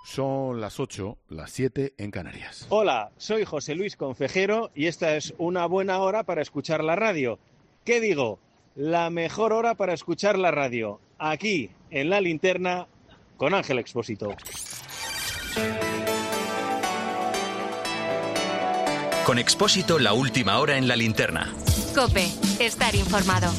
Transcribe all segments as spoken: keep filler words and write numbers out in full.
Son las ocho, las siete en Canarias. Hola, soy José Luis Concejero y esta es una buena hora para escuchar la radio. ¿Qué digo? La mejor hora para escuchar la radio. Aquí, en La Linterna, con Ángel Expósito. Con Expósito, la última hora en La Linterna. COPE, estar informado.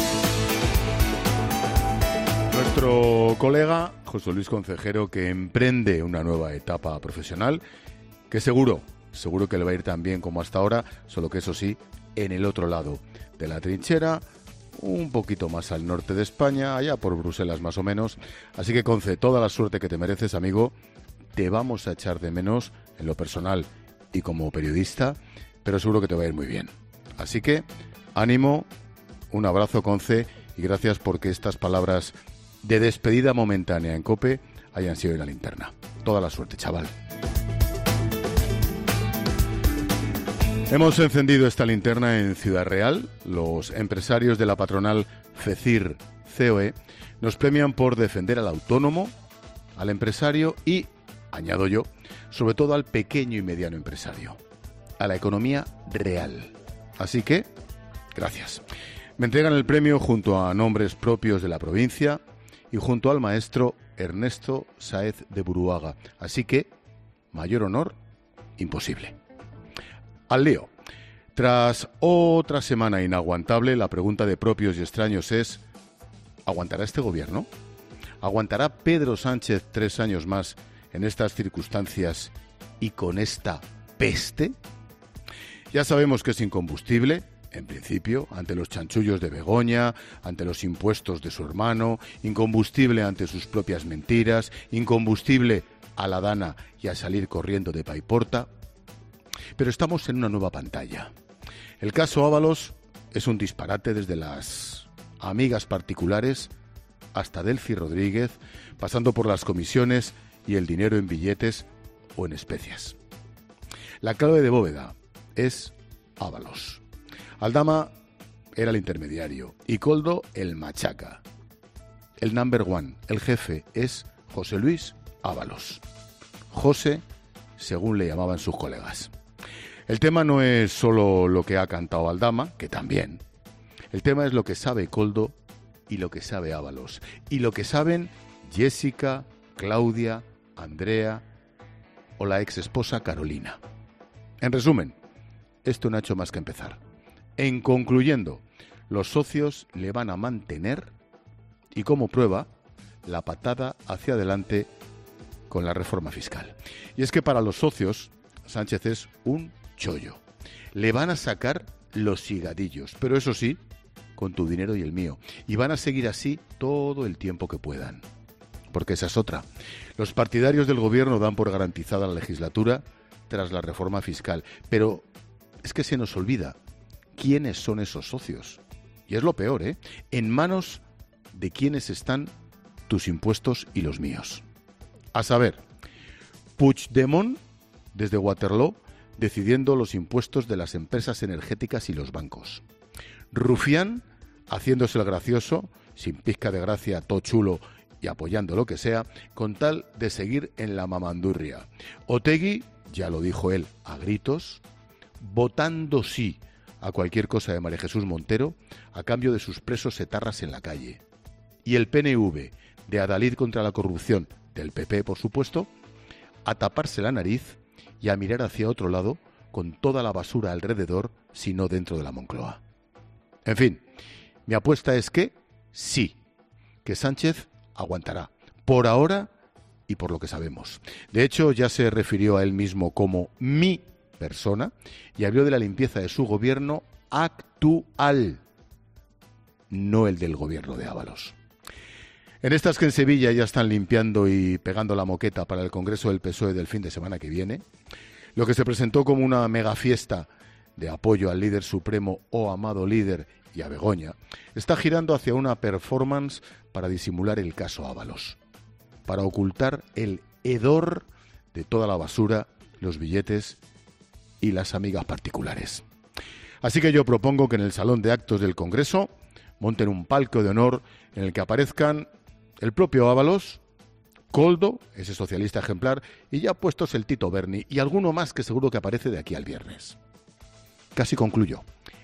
Nuestro colega José Luis Concejero, que emprende una nueva etapa profesional, que seguro, seguro que le va a ir tan bien como hasta ahora, solo que eso sí, en el otro lado de la trinchera, un poquito más al norte de España, allá por Bruselas más o menos. Así que, Conce, toda la suerte que te mereces, amigo. Te vamos a echar de menos en lo personal y como periodista, pero seguro que te va a ir muy bien. Así que, ánimo, un abrazo, Conce, y gracias porque estas palabras de despedida momentánea en COPE hayan sido en La Linterna. Toda la suerte, chaval. Hemos encendido esta linterna en Ciudad Real. Los empresarios de la patronal FECIR-C O E nos premian por defender al autónomo, al empresario y, añado yo, sobre todo al pequeño y mediano empresario, a la economía real. Así que, gracias. Me entregan el premio junto a nombres propios de la provincia y junto al maestro Ernesto Sáez de Buruaga. Así que, mayor honor, imposible. Al lío. Tras otra semana inaguantable, la pregunta de propios y extraños es: ¿aguantará este gobierno? ¿Aguantará Pedro Sánchez tres años más en estas circunstancias y con esta peste? Ya sabemos que es incombustible, en principio, ante los chanchullos de Begoña, ante los impuestos de su hermano, incombustible ante sus propias mentiras, incombustible a la Dana y a salir corriendo de Paiporta. Pero estamos en una nueva pantalla. El caso Ábalos es un disparate desde las amigas particulares hasta Delcy Rodríguez, pasando por las comisiones y el dinero en billetes o en especias. La clave de bóveda es Ábalos. Aldama era el intermediario y Koldo el machaca. El number one, el jefe, es José Luis Ábalos. José, según le llamaban sus colegas. El tema no es solo lo que ha cantado Aldama, que también. El tema es lo que sabe Koldo y lo que sabe Ábalos. Y lo que saben Jessica, Claudia, Andrea o la ex esposa Carolina. En resumen, esto no ha hecho más que empezar. En concluyendo, los socios le van a mantener y como prueba, la patada hacia adelante con la reforma fiscal. Y es que para los socios, Sánchez es un chollo. Le van a sacar los higadillos, pero eso sí, con tu dinero y el mío. Y van a seguir así todo el tiempo que puedan. Porque esa es otra. Los partidarios del gobierno dan por garantizada la legislatura tras la reforma fiscal. Pero es que se nos olvida quiénes son esos socios. Y es lo peor, ¿eh? En manos de quiénes están tus impuestos y los míos. A saber, Puigdemont desde Waterloo decidiendo los impuestos de las empresas energéticas y los bancos. Rufián haciéndose el gracioso, sin pizca de gracia, todo chulo y apoyando lo que sea, con tal de seguir en la mamandurria. Otegi, ya lo dijo él a gritos, votando sí a cualquier cosa de María Jesús Montero a cambio de sus presos etarras en la calle. Y el P N V de Adalid contra la corrupción, del P P por supuesto, a taparse la nariz y a mirar hacia otro lado con toda la basura alrededor, sino dentro de la Moncloa. En fin, mi apuesta es que sí, que Sánchez aguantará, por ahora y por lo que sabemos. De hecho, ya se refirió a él mismo como mi persona y habló de la limpieza de su gobierno actual, no el del gobierno de Ábalos. En estas que en Sevilla ya están limpiando y pegando la moqueta para el Congreso del P S O E del fin de semana que viene, lo que se presentó como una mega fiesta de apoyo al líder supremo o amado líder y a Begoña, está girando hacia una performance para disimular el caso Ábalos, para ocultar el hedor de toda la basura, los billetes y las amigas particulares. Así que yo propongo que en el salón de actos del Congreso monten un palco de honor en el que aparezcan el propio Ábalos, Koldo, ese socialista ejemplar, y ya puestos el Tito Berni y alguno más que seguro que aparece de aquí al viernes. Casi concluyo.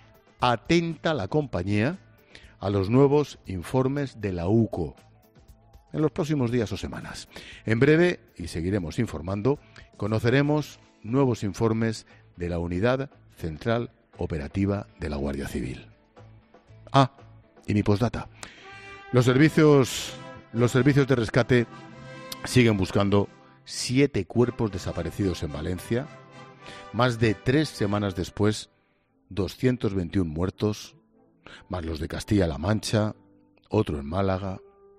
Atenta la compañía a los nuevos informes de la U C O en los próximos días o semanas. En breve, y seguiremos informando, conoceremos nuevos informes de la Unidad Central Operativa de la Guardia Civil. Ah, y mi postdata. Los servicios, los servicios de rescate siguen buscando siete cuerpos desaparecidos en Valencia. Más de tres semanas después, doscientos veintiuno muertos, más los de Castilla-La Mancha, otro en Málaga.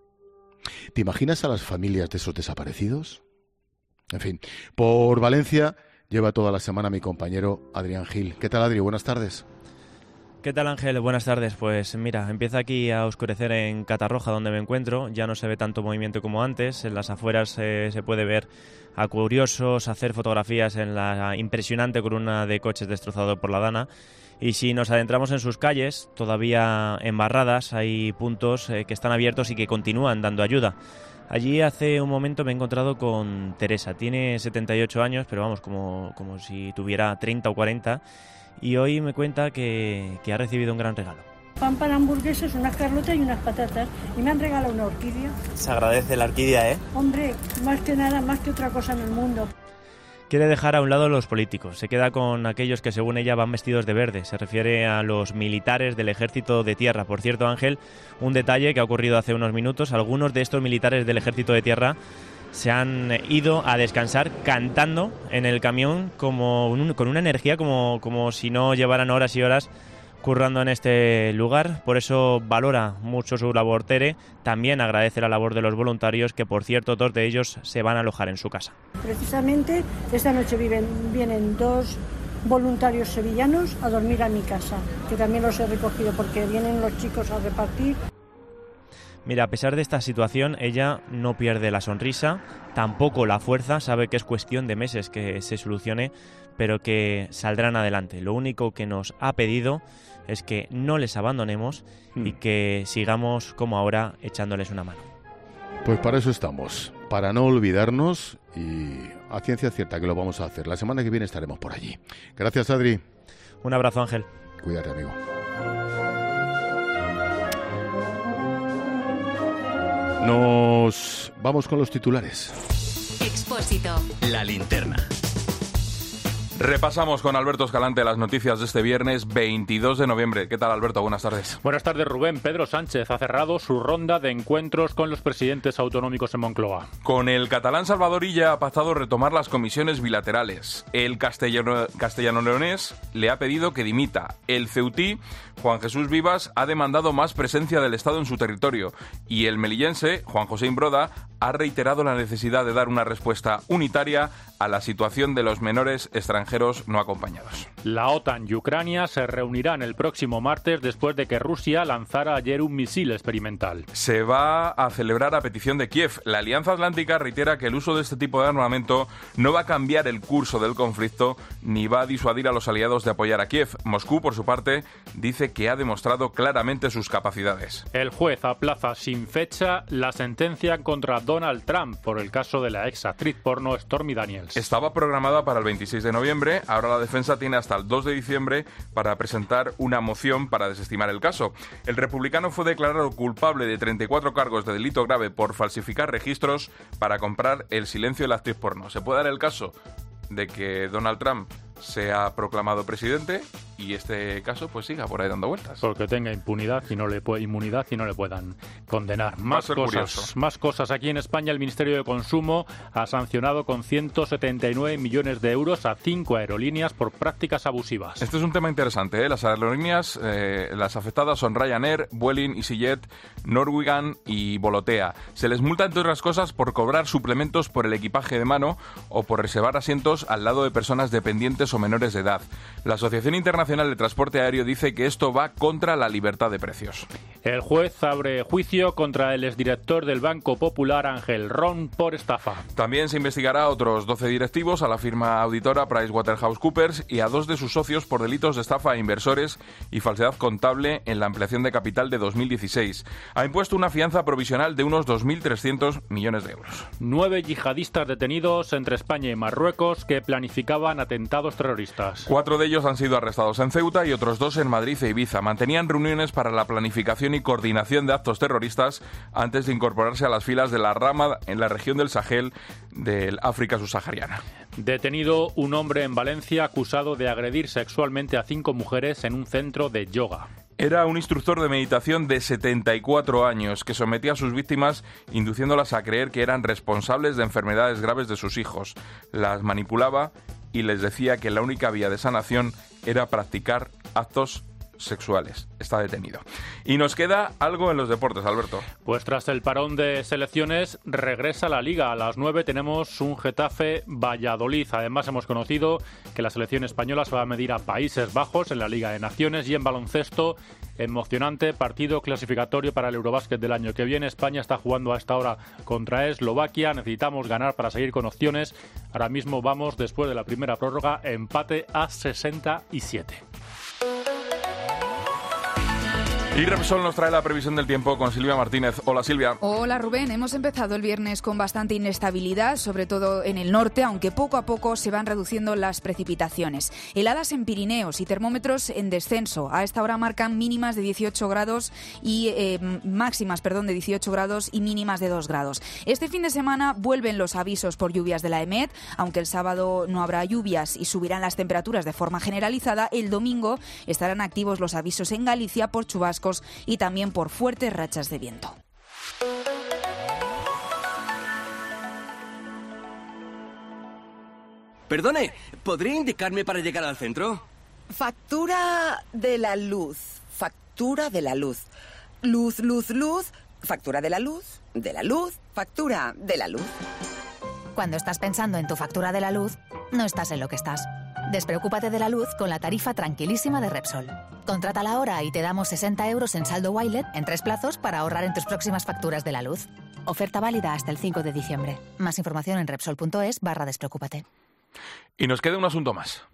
¿Te imaginas a las familias de esos desaparecidos? En fin, por Valencia lleva toda la semana mi compañero Adrián Gil. ¿Qué tal, Adri? Buenas tardes. ¿Qué tal, Ángel? Buenas tardes. Pues mira, empieza aquí a oscurecer en Catarroja, donde me encuentro. Ya no se ve tanto movimiento como antes. En las afueras eh, se puede ver a curiosos hacer fotografías en la impresionante columna de coches destrozado por la Dana. Y si nos adentramos en sus calles, todavía embarradas, hay puntos eh, que están abiertos y que continúan dando ayuda. Allí hace un momento me he encontrado con Teresa. Tiene setenta y ocho años, pero vamos, como, como si tuviera treinta o cuarenta. Y hoy me cuenta que, que ha recibido un gran regalo. Pan para hamburguesas, unas carlotas y unas patatas. Y me han regalado una orquídea. Se agradece la orquídea, ¿eh? Hombre, más que nada, más que otra cosa en el mundo. Quiere dejar a un lado a los políticos. Se queda con aquellos que, según ella, van vestidos de verde. Se refiere a los militares del Ejército de Tierra. Por cierto, Ángel, un detalle que ha ocurrido hace unos minutos. Algunos de estos militares del Ejército de Tierra se han ido a descansar cantando en el camión como un, con una energía como, como si no llevaran horas y horas currando en este lugar. Por eso valora mucho su labor Tere. También agradece la labor de los voluntarios, que por cierto dos de ellos se van a alojar en su casa. Precisamente esta noche viven, vienen dos voluntarios sevillanos a dormir a mi casa, que también los he recogido porque vienen los chicos a repartir. Mira, a pesar de esta situación, ella no pierde la sonrisa, tampoco la fuerza, sabe que es cuestión de meses que se solucione, pero que saldrán adelante. Lo único que nos ha pedido es que no les abandonemos hmm. y que sigamos como ahora echándoles una mano. Pues para eso estamos, para no olvidarnos, y a ciencia cierta que lo vamos a hacer. La semana que viene estaremos por allí. Gracias, Adri. Un abrazo, Ángel. Cuídate, amigo. Nos vamos con los titulares. Expósito. La linterna. Repasamos con Alberto Escalante las noticias de este viernes veintidós de noviembre. ¿Qué tal, Alberto? Buenas tardes. Buenas tardes, Rubén. Pedro Sánchez ha cerrado su ronda de encuentros con los presidentes autonómicos en Moncloa. Con el catalán Salvador Illa ha pactado retomar las comisiones bilaterales. El castellano, castellano-leonés le ha pedido que dimita. El ceutí, Juan Jesús Vivas, ha demandado más presencia del Estado en su territorio. Y el melillense, Juan José Imbroda, ha reiterado la necesidad de dar una respuesta unitaria a la situación de los menores extranjeros no acompañados. La OTAN y Ucrania se reunirán el próximo martes después de que Rusia lanzara ayer un misil experimental. Se va a celebrar a petición de Kiev. La Alianza Atlántica reitera que el uso de este tipo de armamento no va a cambiar el curso del conflicto ni va a disuadir a los aliados de apoyar a Kiev. Moscú, por su parte, dice que ha demostrado claramente sus capacidades. El juez aplaza sin fecha la sentencia contra Donald Trump por el caso de la ex actriz porno Stormy Daniels. Estaba programada para el veintiséis de noviembre, ahora la defensa tiene hasta el dos de diciembre para presentar una moción para desestimar el caso. El republicano fue declarado culpable de treinta y cuatro cargos de delito grave por falsificar registros para comprar el silencio de la actriz porno. ¿Se puede dar el caso de que Donald Trump sea proclamado presidente y este caso pues siga por ahí dando vueltas? Porque tenga impunidad y no le puede, inmunidad y no le puedan condenar. Más cosas, curioso. más cosas. Aquí en España el Ministerio de Consumo ha sancionado con ciento setenta y nueve millones de euros a cinco aerolíneas por prácticas abusivas. Este es un tema interesante, ¿eh? Las aerolíneas, eh, las afectadas son Ryanair, Vueling, EasyJet, Norwegian y Volotea. Se les multa, entre otras cosas, por cobrar suplementos por el equipaje de mano o por reservar asientos al lado de personas dependientes pasajeros o menores de edad. La Asociación Internacional de Transporte Aéreo dice que esto va contra la libertad de precios. El juez abre juicio contra el exdirector del Banco Popular, Ángel Ron, por estafa. También se investigará a otros doce directivos, a la firma auditora PricewaterhouseCoopers y a dos de sus socios por delitos de estafa a inversores y falsedad contable en la ampliación de capital de dos mil dieciséis. Ha impuesto una fianza provisional de unos dos mil trescientos millones de euros. Nueve yihadistas detenidos entre España y Marruecos que planificaban atentados terroristas. Cuatro de ellos han sido arrestados en Ceuta y otros dos en Madrid e Ibiza. Mantenían reuniones para la planificación y coordinación de actos terroristas antes de incorporarse a las filas de la rama en la región del Sahel del África subsahariana. Detenido un hombre en Valencia acusado de agredir sexualmente a cinco mujeres en un centro de yoga. Era un instructor de meditación de setenta y cuatro años que sometía a sus víctimas induciéndolas a creer que eran responsables de enfermedades graves de sus hijos. Las manipulaba y les decía que la única vía de sanación era practicar actos sexuales. Está detenido. Y nos queda algo en los deportes, Alberto. Pues tras el parón de selecciones regresa la Liga. A las nueve tenemos un Getafe Valladolid. Además hemos conocido que la selección española se va a medir a Países Bajos en la Liga de Naciones. Y en baloncesto, emocionante partido clasificatorio para el Eurobásquet del año que viene. España está jugando a esta hora contra Eslovaquia. Necesitamos ganar para seguir con opciones. Ahora mismo vamos, después de la primera prórroga, empate a sesenta y siete. Y Repsol nos trae la previsión del tiempo con Silvia Martínez. Hola, Silvia. Hola, Rubén. Hemos empezado el viernes con bastante inestabilidad, sobre todo en el norte, aunque poco a poco se van reduciendo las precipitaciones. Heladas en Pirineos y termómetros en descenso. A esta hora marcan mínimas de dieciocho grados y eh, máximas, perdón, de dieciocho grados y mínimas de dos grados. Este fin de semana vuelven los avisos por lluvias de la EMET, aunque el sábado no habrá lluvias y subirán las temperaturas de forma generalizada. El domingo estarán activos los avisos en Galicia por chubascos y también por fuertes rachas de viento. Perdone, ¿podría indicarme para llegar al centro? Factura de la luz. Factura de la luz. Luz, luz, luz. Factura de la luz. De la luz. Factura de la luz. Cuando estás pensando en tu factura de la luz, no estás en lo que estás. Despreocúpate de la luz con la tarifa tranquilísima de Repsol. Contrátala ahora y te damos sesenta euros en saldo Wilet en tres plazos para ahorrar en tus próximas facturas de la luz. Oferta válida hasta el cinco de diciembre. Más información en Repsol.es barra despreocúpate. Y nos queda un asunto más.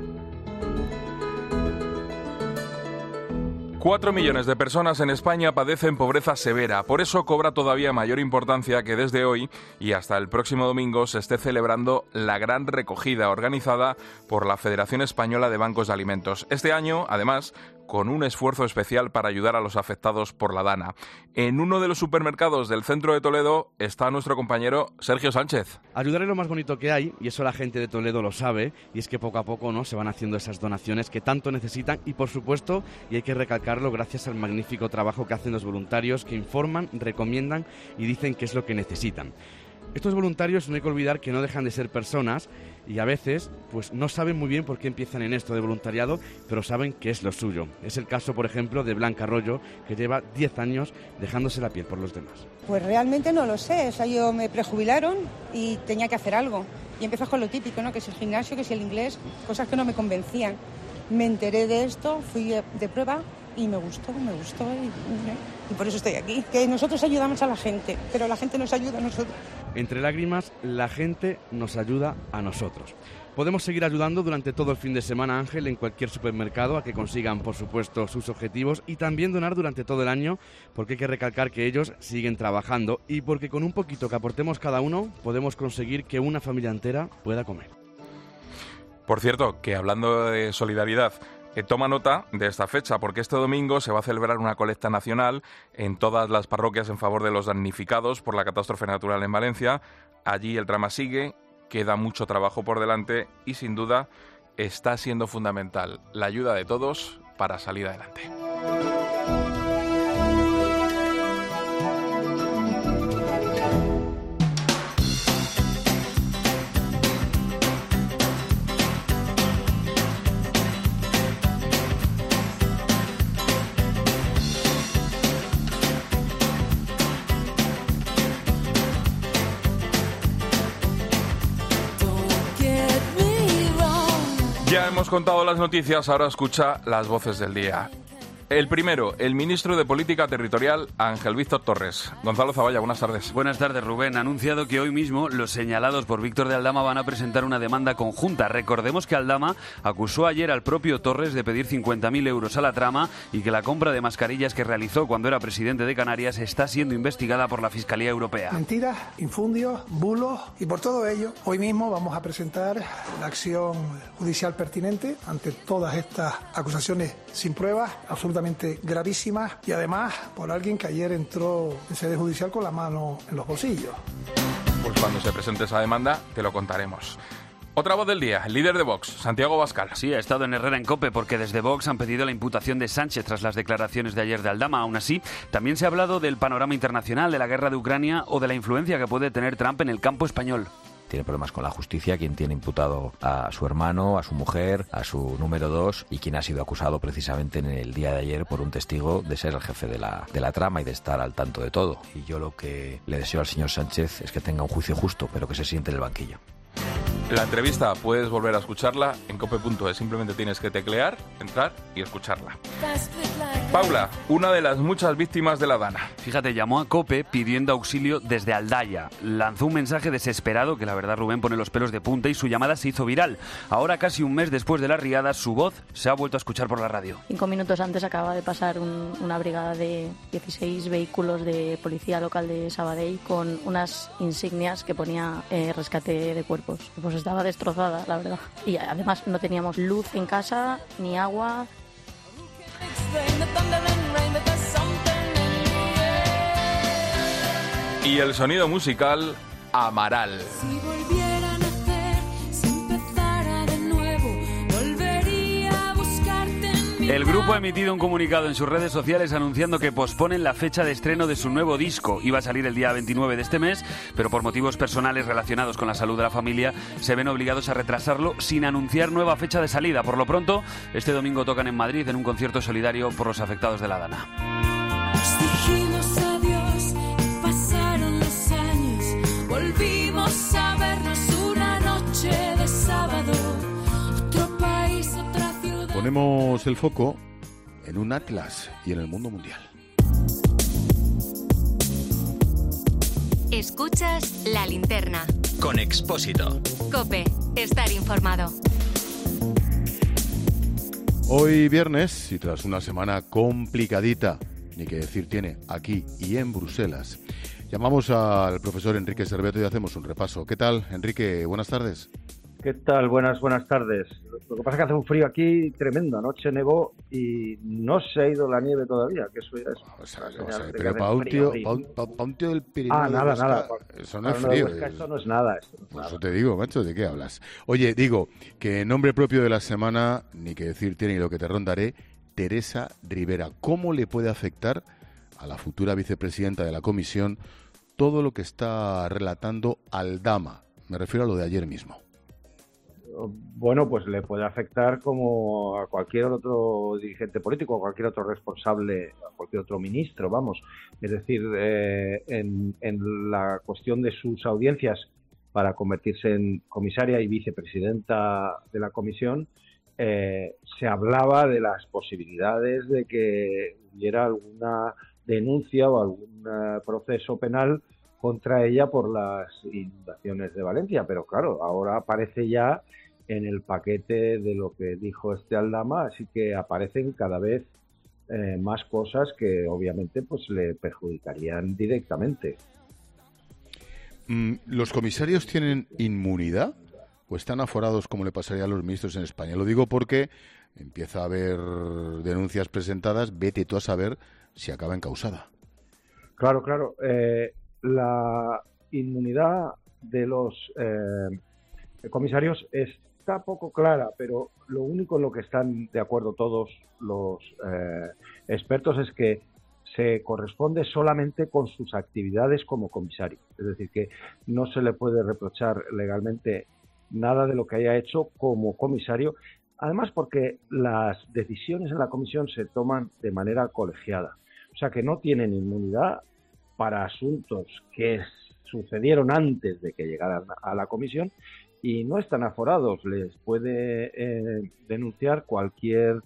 Cuatro millones de personas en España padecen pobreza severa. Por eso cobra todavía mayor importancia que desde hoy y hasta el próximo domingo se esté celebrando la gran recogida organizada por la Federación Española de Bancos de Alimentos. Este año, además, con un esfuerzo especial para ayudar a los afectados por la DANA. En uno de los supermercados del centro de Toledo está nuestro compañero Sergio Sánchez. Ayudar es lo más bonito que hay y eso la gente de Toledo lo sabe, y es que poco a poco, ¿no?, se van haciendo esas donaciones que tanto necesitan y, por supuesto, y hay que recalcarlo, gracias al magnífico trabajo que hacen los voluntarios que informan, recomiendan y dicen qué es lo que necesitan. Estos voluntarios no hay que olvidar que no dejan de ser personas y a veces pues no saben muy bien por qué empiezan en esto de voluntariado, pero saben que es lo suyo. Es el caso, por ejemplo, de Blanca Arroyo, que lleva diez años dejándose la piel por los demás. Pues realmente no lo sé, o sea, yo me prejubilaron y tenía que hacer algo. Y empezó con lo típico, ¿no?, que es el gimnasio, que es el inglés, cosas que no me convencían. Me enteré de esto, fui de prueba y me gustó, me gustó y, y por eso estoy aquí. Que nosotros ayudamos a la gente, pero la gente nos ayuda a nosotros. Entre lágrimas, la gente nos ayuda a nosotros. Podemos seguir ayudando durante todo el fin de semana, Ángel, en cualquier supermercado a que consigan, por supuesto, sus objetivos y también donar durante todo el año, porque hay que recalcar que ellos siguen trabajando y porque con un poquito que aportemos cada uno podemos conseguir que una familia entera pueda comer. Por cierto, que hablando de solidaridad, Eh, toma nota de esta fecha, porque este domingo se va a celebrar una colecta nacional en todas las parroquias en favor de los damnificados por la catástrofe natural en Valencia. Allí el drama sigue, queda mucho trabajo por delante y sin duda está siendo fundamental la ayuda de todos para salir adelante. Ya hemos contado las noticias, ahora escucha las voces del día. El primero, el ministro de Política Territorial, Ángel Víctor Torres. Gonzalo Zavalla, buenas tardes. Buenas tardes, Rubén. Ha anunciado que hoy mismo los señalados por Víctor de Aldama van a presentar una demanda conjunta. Recordemos que Aldama acusó ayer al propio Torres de pedir cincuenta mil euros a la trama y que la compra de mascarillas que realizó cuando era presidente de Canarias está siendo investigada por la Fiscalía Europea. Mentiras, infundios, bulos, y por todo ello, hoy mismo vamos a presentar la acción judicial pertinente ante todas estas acusaciones sin pruebas, absolutamente gravísimas, y además por alguien que ayer entró en sede judicial con la mano en los bolsillos. Pues cuando se presente esa demanda te lo contaremos. Otra voz del día, el líder de Vox, Santiago Abascal. Sí, ha estado en Herrera en COPE porque desde Vox han pedido la imputación de Sánchez tras las declaraciones de ayer de Aldama. Aún así, también se ha hablado del panorama internacional, de la guerra de Ucrania o de la influencia que puede tener Trump en el campo español. Tiene problemas con la justicia, quien tiene imputado a su hermano, a su mujer, a su número dos, y quien ha sido acusado precisamente en el día de ayer por un testigo de ser el jefe de la, de la trama y de estar al tanto de todo. Y yo lo que le deseo al señor Sánchez es que tenga un juicio justo, pero que se siente en el banquillo. La entrevista puedes volver a escucharla en cope punto es. Simplemente tienes que teclear, entrar y escucharla. Paula, una de las muchas víctimas de la Dana. Fíjate, llamó a COPE pidiendo auxilio desde Aldaya. Lanzó un mensaje desesperado que la verdad, Rubén, pone los pelos de punta, y su llamada se hizo viral. Ahora, casi un mes después de las riadas, su voz se ha vuelto a escuchar por la radio. Cinco minutos antes acaba de pasar un, una brigada de dieciséis vehículos de policía local de Sabadell con unas insignias que ponía eh, rescate de cuerpos. Pues estaba destrozada, la verdad. Y además no teníamos luz en casa, ni agua. Y el sonido musical, Amaral. Si volviera a nacer, si empezara de nuevo, volvería a buscarte en mi El grupo ha emitido un comunicado en sus redes sociales anunciando que posponen la fecha de estreno de su nuevo disco. Iba a salir el día veintinueve de este mes, pero por motivos personales relacionados con la salud de la familia se ven obligados a retrasarlo sin anunciar nueva fecha de salida. Por lo pronto, este domingo tocan en Madrid en un concierto solidario por los afectados de la Dana. Nos dijimos adiós y pasaron los años. Volvimos a vernos una noche de sábado. Otro país, otra ciudad. Ponemos el foco en un atlas y en el mundo mundial. Escuchas La Linterna. Con Expósito. COPE. Estar informado. Hoy viernes, y tras una semana complicadita, ni que decir tiene, aquí y en Bruselas, llamamos al profesor Enrique Cerveto y hacemos un repaso. ¿Qué tal, Enrique? Buenas tardes. ¿Qué tal? Buenas, buenas tardes. Lo que pasa es que hace un frío aquí tremendo. Anoche nevó y no se ha ido la nieve todavía, que eso ya es... O sea, o sea, pero para un, tío, pa un, pa, pa un tío del Pirineo... Ah, nada, Huesca, nada. Eso no es frío. Huesca, eso no es nada. Eso no es Por nada. eso te digo, macho, ¿de qué hablas? Oye, digo, que en nombre propio de la semana, ni que decir tiene, y lo que te rondaré, Teresa Rivera. ¿Cómo le puede afectar a la futura vicepresidenta de la Comisión todo lo que está relatando Aldama? Me refiero a lo de ayer mismo. Bueno, pues le puede afectar como a cualquier otro dirigente político, a cualquier otro responsable, a cualquier otro ministro, vamos. Es decir, eh, en, en la cuestión de sus audiencias para convertirse en comisaria y vicepresidenta de la comisión, eh, se hablaba de las posibilidades de que hubiera alguna denuncia o algún uh, proceso penal contra ella por las inundaciones de Valencia. Pero claro, ahora aparece ya en el paquete de lo que dijo este Aldama, así que aparecen cada vez eh, más cosas que obviamente pues le perjudicarían directamente. ¿Los comisarios tienen inmunidad o están aforados como le pasaría a los ministros en España? Lo digo porque empieza a haber denuncias presentadas, vete tú a saber si acaba encausada. Claro, claro. Eh, la inmunidad de los eh, comisarios está poco clara, pero lo único en lo que están de acuerdo todos los eh, expertos es que se corresponde solamente con sus actividades como comisario. Es decir, que no se le puede reprochar legalmente nada de lo que haya hecho como comisario, además porque las decisiones en la comisión se toman de manera colegiada. O sea que no tienen inmunidad para asuntos que sucedieron antes de que llegaran a la comisión y no están aforados. Les puede eh, denunciar cualquier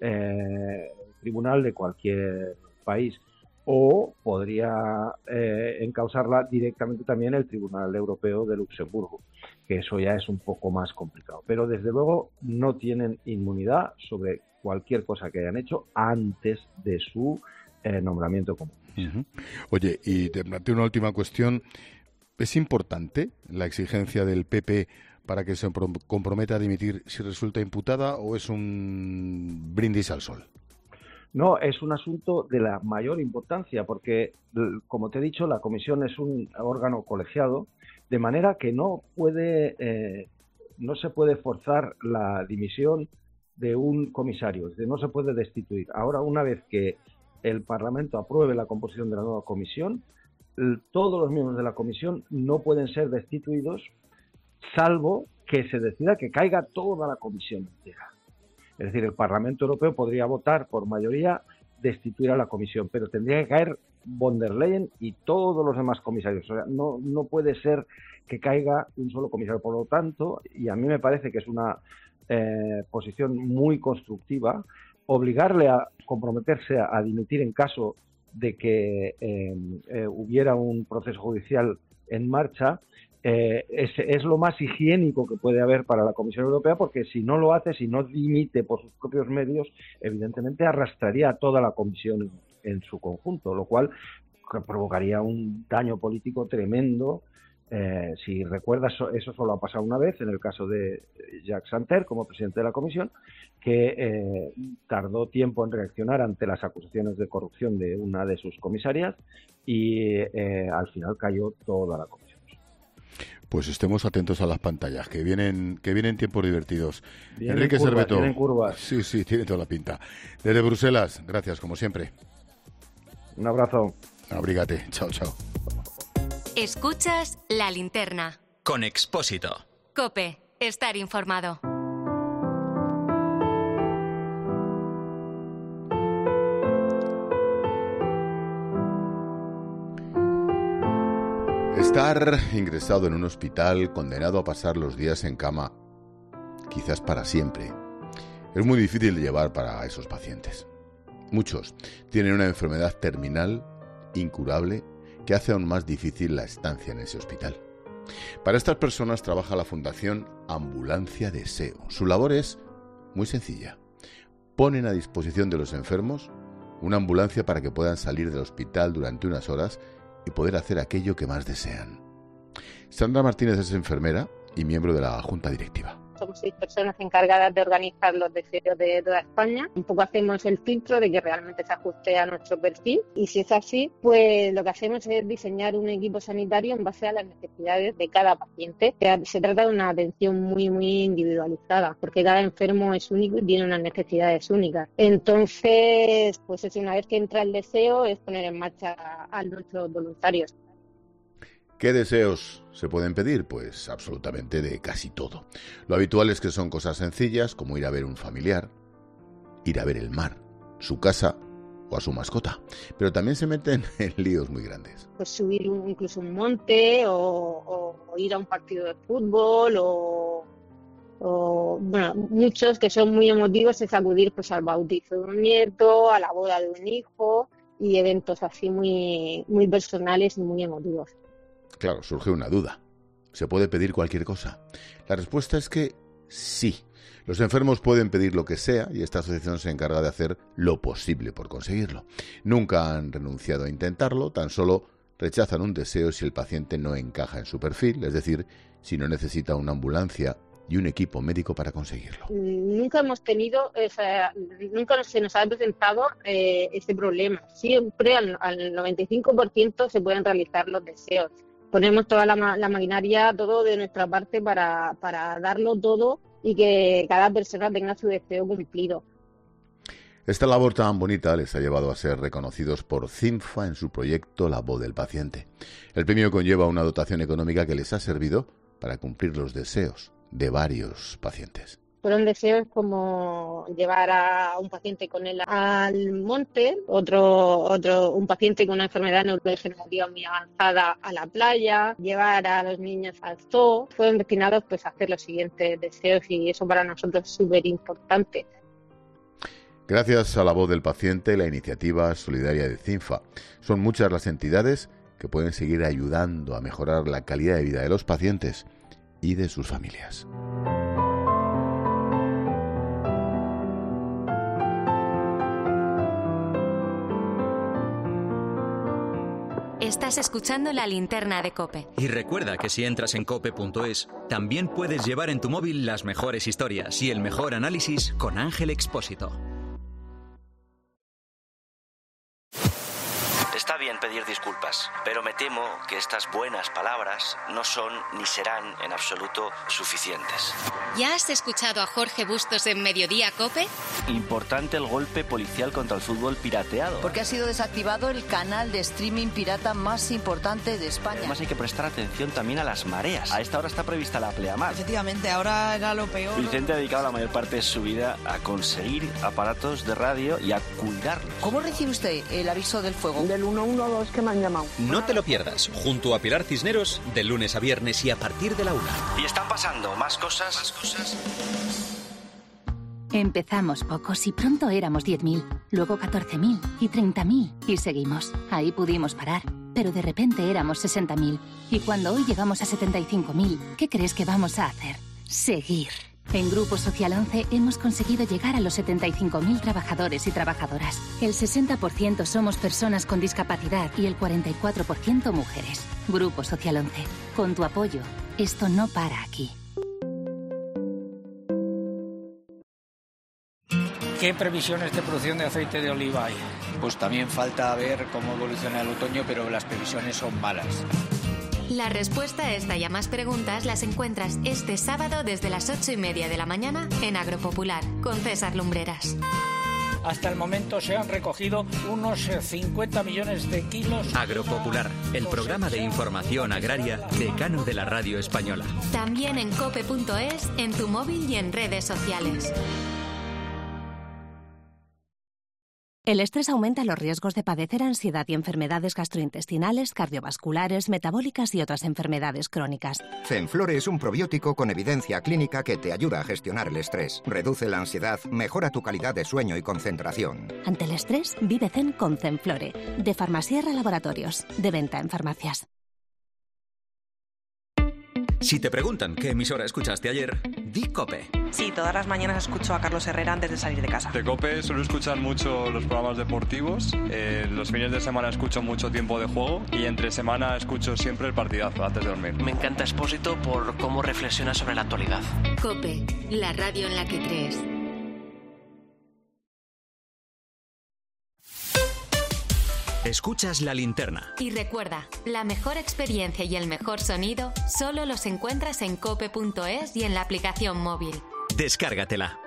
eh, tribunal de cualquier país, o podría eh, encausarla directamente también el Tribunal Europeo de Luxemburgo, que eso ya es un poco más complicado. Pero desde luego no tienen inmunidad sobre cualquier cosa que hayan hecho antes de su eh, nombramiento como Uh-huh. Oye, y te planteo una última cuestión. ¿Es importante la exigencia del P P para que se comprometa a dimitir si resulta imputada, o es un brindis al sol? No, es un asunto de la mayor importancia porque, como te he dicho, la comisión es un órgano colegiado, de manera que no puede, eh, no se puede forzar la dimisión de un comisario, es decir, no se puede destituir. Ahora, una vez que el Parlamento apruebe la composición de la nueva comisión, todos los miembros de la comisión no pueden ser destituidos, salvo que se decida que caiga toda la comisión entera. Es decir, el Parlamento Europeo podría votar por mayoría destituir a la comisión, pero tendría que caer von der Leyen y todos los demás comisarios. O sea, no, no puede ser que caiga un solo comisario. Por lo tanto, y a mí me parece que es una eh, posición muy constructiva, obligarle a comprometerse a, a dimitir en caso de que eh, eh, hubiera un proceso judicial en marcha, eh, es, es lo más higiénico que puede haber para la Comisión Europea, porque si no lo hace, si no dimite por sus propios medios, evidentemente arrastraría a toda la Comisión en, en su conjunto, lo cual provocaría un daño político tremendo. Eh, si recuerdas, eso solo ha pasado una vez en el caso de Jacques Santer como presidente de la Comisión, que eh, tardó tiempo en reaccionar ante las acusaciones de corrupción de una de sus comisarias y eh, al final cayó toda la Comisión. Pues estemos atentos a las pantallas, que vienen que vienen tiempos divertidos. Vienen Enrique curvas, Serveto. vienen curvas. Sí, sí, tiene toda la pinta. Desde Bruselas, gracias como siempre. Un abrazo. Abrígate. Chao, chao. Escuchas La Linterna. Con Expósito. COPE. Estar informado. Estar ingresado en un hospital, condenado a pasar los días en cama, quizás para siempre, es muy difícil de llevar para esos pacientes. Muchos tienen una enfermedad terminal, incurable, que hace aún más difícil la estancia en ese hospital. Para estas personas trabaja la Fundación Ambulancia Deseo. Su labor es muy sencilla. Ponen a disposición de los enfermos una ambulancia para que puedan salir del hospital durante unas horas y poder hacer aquello que más desean. Sandra Martínez es enfermera y miembro de la Junta Directiva. Somos seis personas encargadas de organizar los deseos de toda España. Un poco hacemos el filtro de que realmente se ajuste a nuestro perfil, y si es así, pues lo que hacemos es diseñar un equipo sanitario en base a las necesidades de cada paciente. Se trata de una atención muy, muy individualizada, porque cada enfermo es único y tiene unas necesidades únicas. Entonces, pues es una vez que entra el deseo, es poner en marcha a nuestros voluntarios. ¿Qué deseos se pueden pedir? Pues absolutamente de casi todo. Lo habitual es que son cosas sencillas, como ir a ver un familiar, ir a ver el mar, su casa o a su mascota. Pero también se meten en líos muy grandes. Pues subir un, incluso un monte o, o, o ir a un partido de fútbol o, o bueno, muchos que son muy emotivos es acudir pues al bautizo de un nieto, a la boda de un hijo y eventos así muy, muy personales y muy emotivos. Claro, surge una duda. ¿Se puede pedir cualquier cosa? La respuesta es que sí. Los enfermos pueden pedir lo que sea y esta asociación se encarga de hacer lo posible por conseguirlo. Nunca han renunciado a intentarlo, tan solo rechazan un deseo si el paciente no encaja en su perfil, es decir, si no necesita una ambulancia y un equipo médico para conseguirlo. Nunca hemos tenido, o sea, nunca se nos ha presentado eh, ese problema. Siempre al, al noventa y cinco por ciento se pueden realizar los deseos. Ponemos toda la, la maquinaria, todo de nuestra parte para, para darlo todo y que cada persona tenga su deseo cumplido. Esta labor tan bonita les ha llevado a ser reconocidos por CINFA en su proyecto La Voz del Paciente. El premio conlleva una dotación económica que les ha servido para cumplir los deseos de varios pacientes. Fueron deseos como llevar a un paciente con él al monte, otro, otro, un paciente con una enfermedad neurodegenerativa muy avanzada a la playa, llevar a los niños al zoo. Fueron destinados pues a hacer los siguientes deseos y eso para nosotros es súper importante. Gracias a la voz del paciente, la iniciativa solidaria de CINFA. Son muchas las entidades que pueden seguir ayudando a mejorar la calidad de vida de los pacientes y de sus familias. Estás escuchando La Linterna de COPE. Y recuerda que si entras en cope punto es, también puedes llevar en tu móvil las mejores historias y el mejor análisis con Ángel Expósito. Está bien pedir disculpas, pero me temo que estas buenas palabras no son ni serán en absoluto suficientes. ¿Ya has escuchado a Jorge Bustos en Mediodía COPE? Importante el golpe policial contra el fútbol pirateado. Porque ha sido desactivado el canal de streaming pirata más importante de España. Además hay que prestar atención también a las mareas. A esta hora está prevista la pleamar. Efectivamente, ahora era lo peor. Vicente ha dedicado la mayor parte de su vida a conseguir aparatos de radio y a cuidarlos. ¿Cómo recibe usted el aviso del fuego? Del uno uno dos que me han llamado. No te lo pierdas, junto a Pilar Cisneros, de lunes a viernes y a partir de la una. Y están pasando más cosas. Más cosas. Empezamos pocos y pronto éramos diez mil, luego catorce mil y treinta mil y seguimos. Ahí pudimos parar, pero de repente éramos sesenta mil. Y cuando hoy llegamos a setenta y cinco mil, ¿qué crees que vamos a hacer? Seguir. En Grupo Social once hemos conseguido llegar a los setenta y cinco mil trabajadores y trabajadoras. El sesenta por ciento somos personas con discapacidad y el cuarenta y cuatro por ciento mujeres. Grupo Social once. Con tu apoyo, esto no para aquí. ¿Qué previsiones de producción de aceite de oliva hay? Pues también falta ver cómo evoluciona el otoño, pero las previsiones son malas. La respuesta a esta y a más preguntas las encuentras este sábado desde las ocho y media de la mañana en Agropopular con César Lumbreras. Hasta el momento se han recogido unos cincuenta millones de kilos. Agropopular, el programa de información agraria decano de la radio española. También en cope punto es, en tu móvil y en redes sociales. El estrés aumenta los riesgos de padecer ansiedad y enfermedades gastrointestinales, cardiovasculares, metabólicas y otras enfermedades crónicas. Zenflore es un probiótico con evidencia clínica que te ayuda a gestionar el estrés, reduce la ansiedad, mejora tu calidad de sueño y concentración. Ante el estrés, vive zen con Zenflore, de Farmasierra Laboratorios, de venta en farmacias. Si te preguntan qué emisora escuchaste ayer, di COPE. Sí, todas las mañanas escucho a Carlos Herrera antes de salir de casa. De COPE suelo escuchar mucho los programas deportivos, eh, los fines de semana escucho mucho Tiempo de Juego y entre semana escucho siempre el partidazo antes de dormir. Me encanta Expósito por cómo reflexiona sobre la actualidad. COPE, la radio en la que crees. Escuchas La Linterna. Y recuerda, la mejor experiencia y el mejor sonido solo los encuentras en cope punto es y en la aplicación móvil. Descárgatela.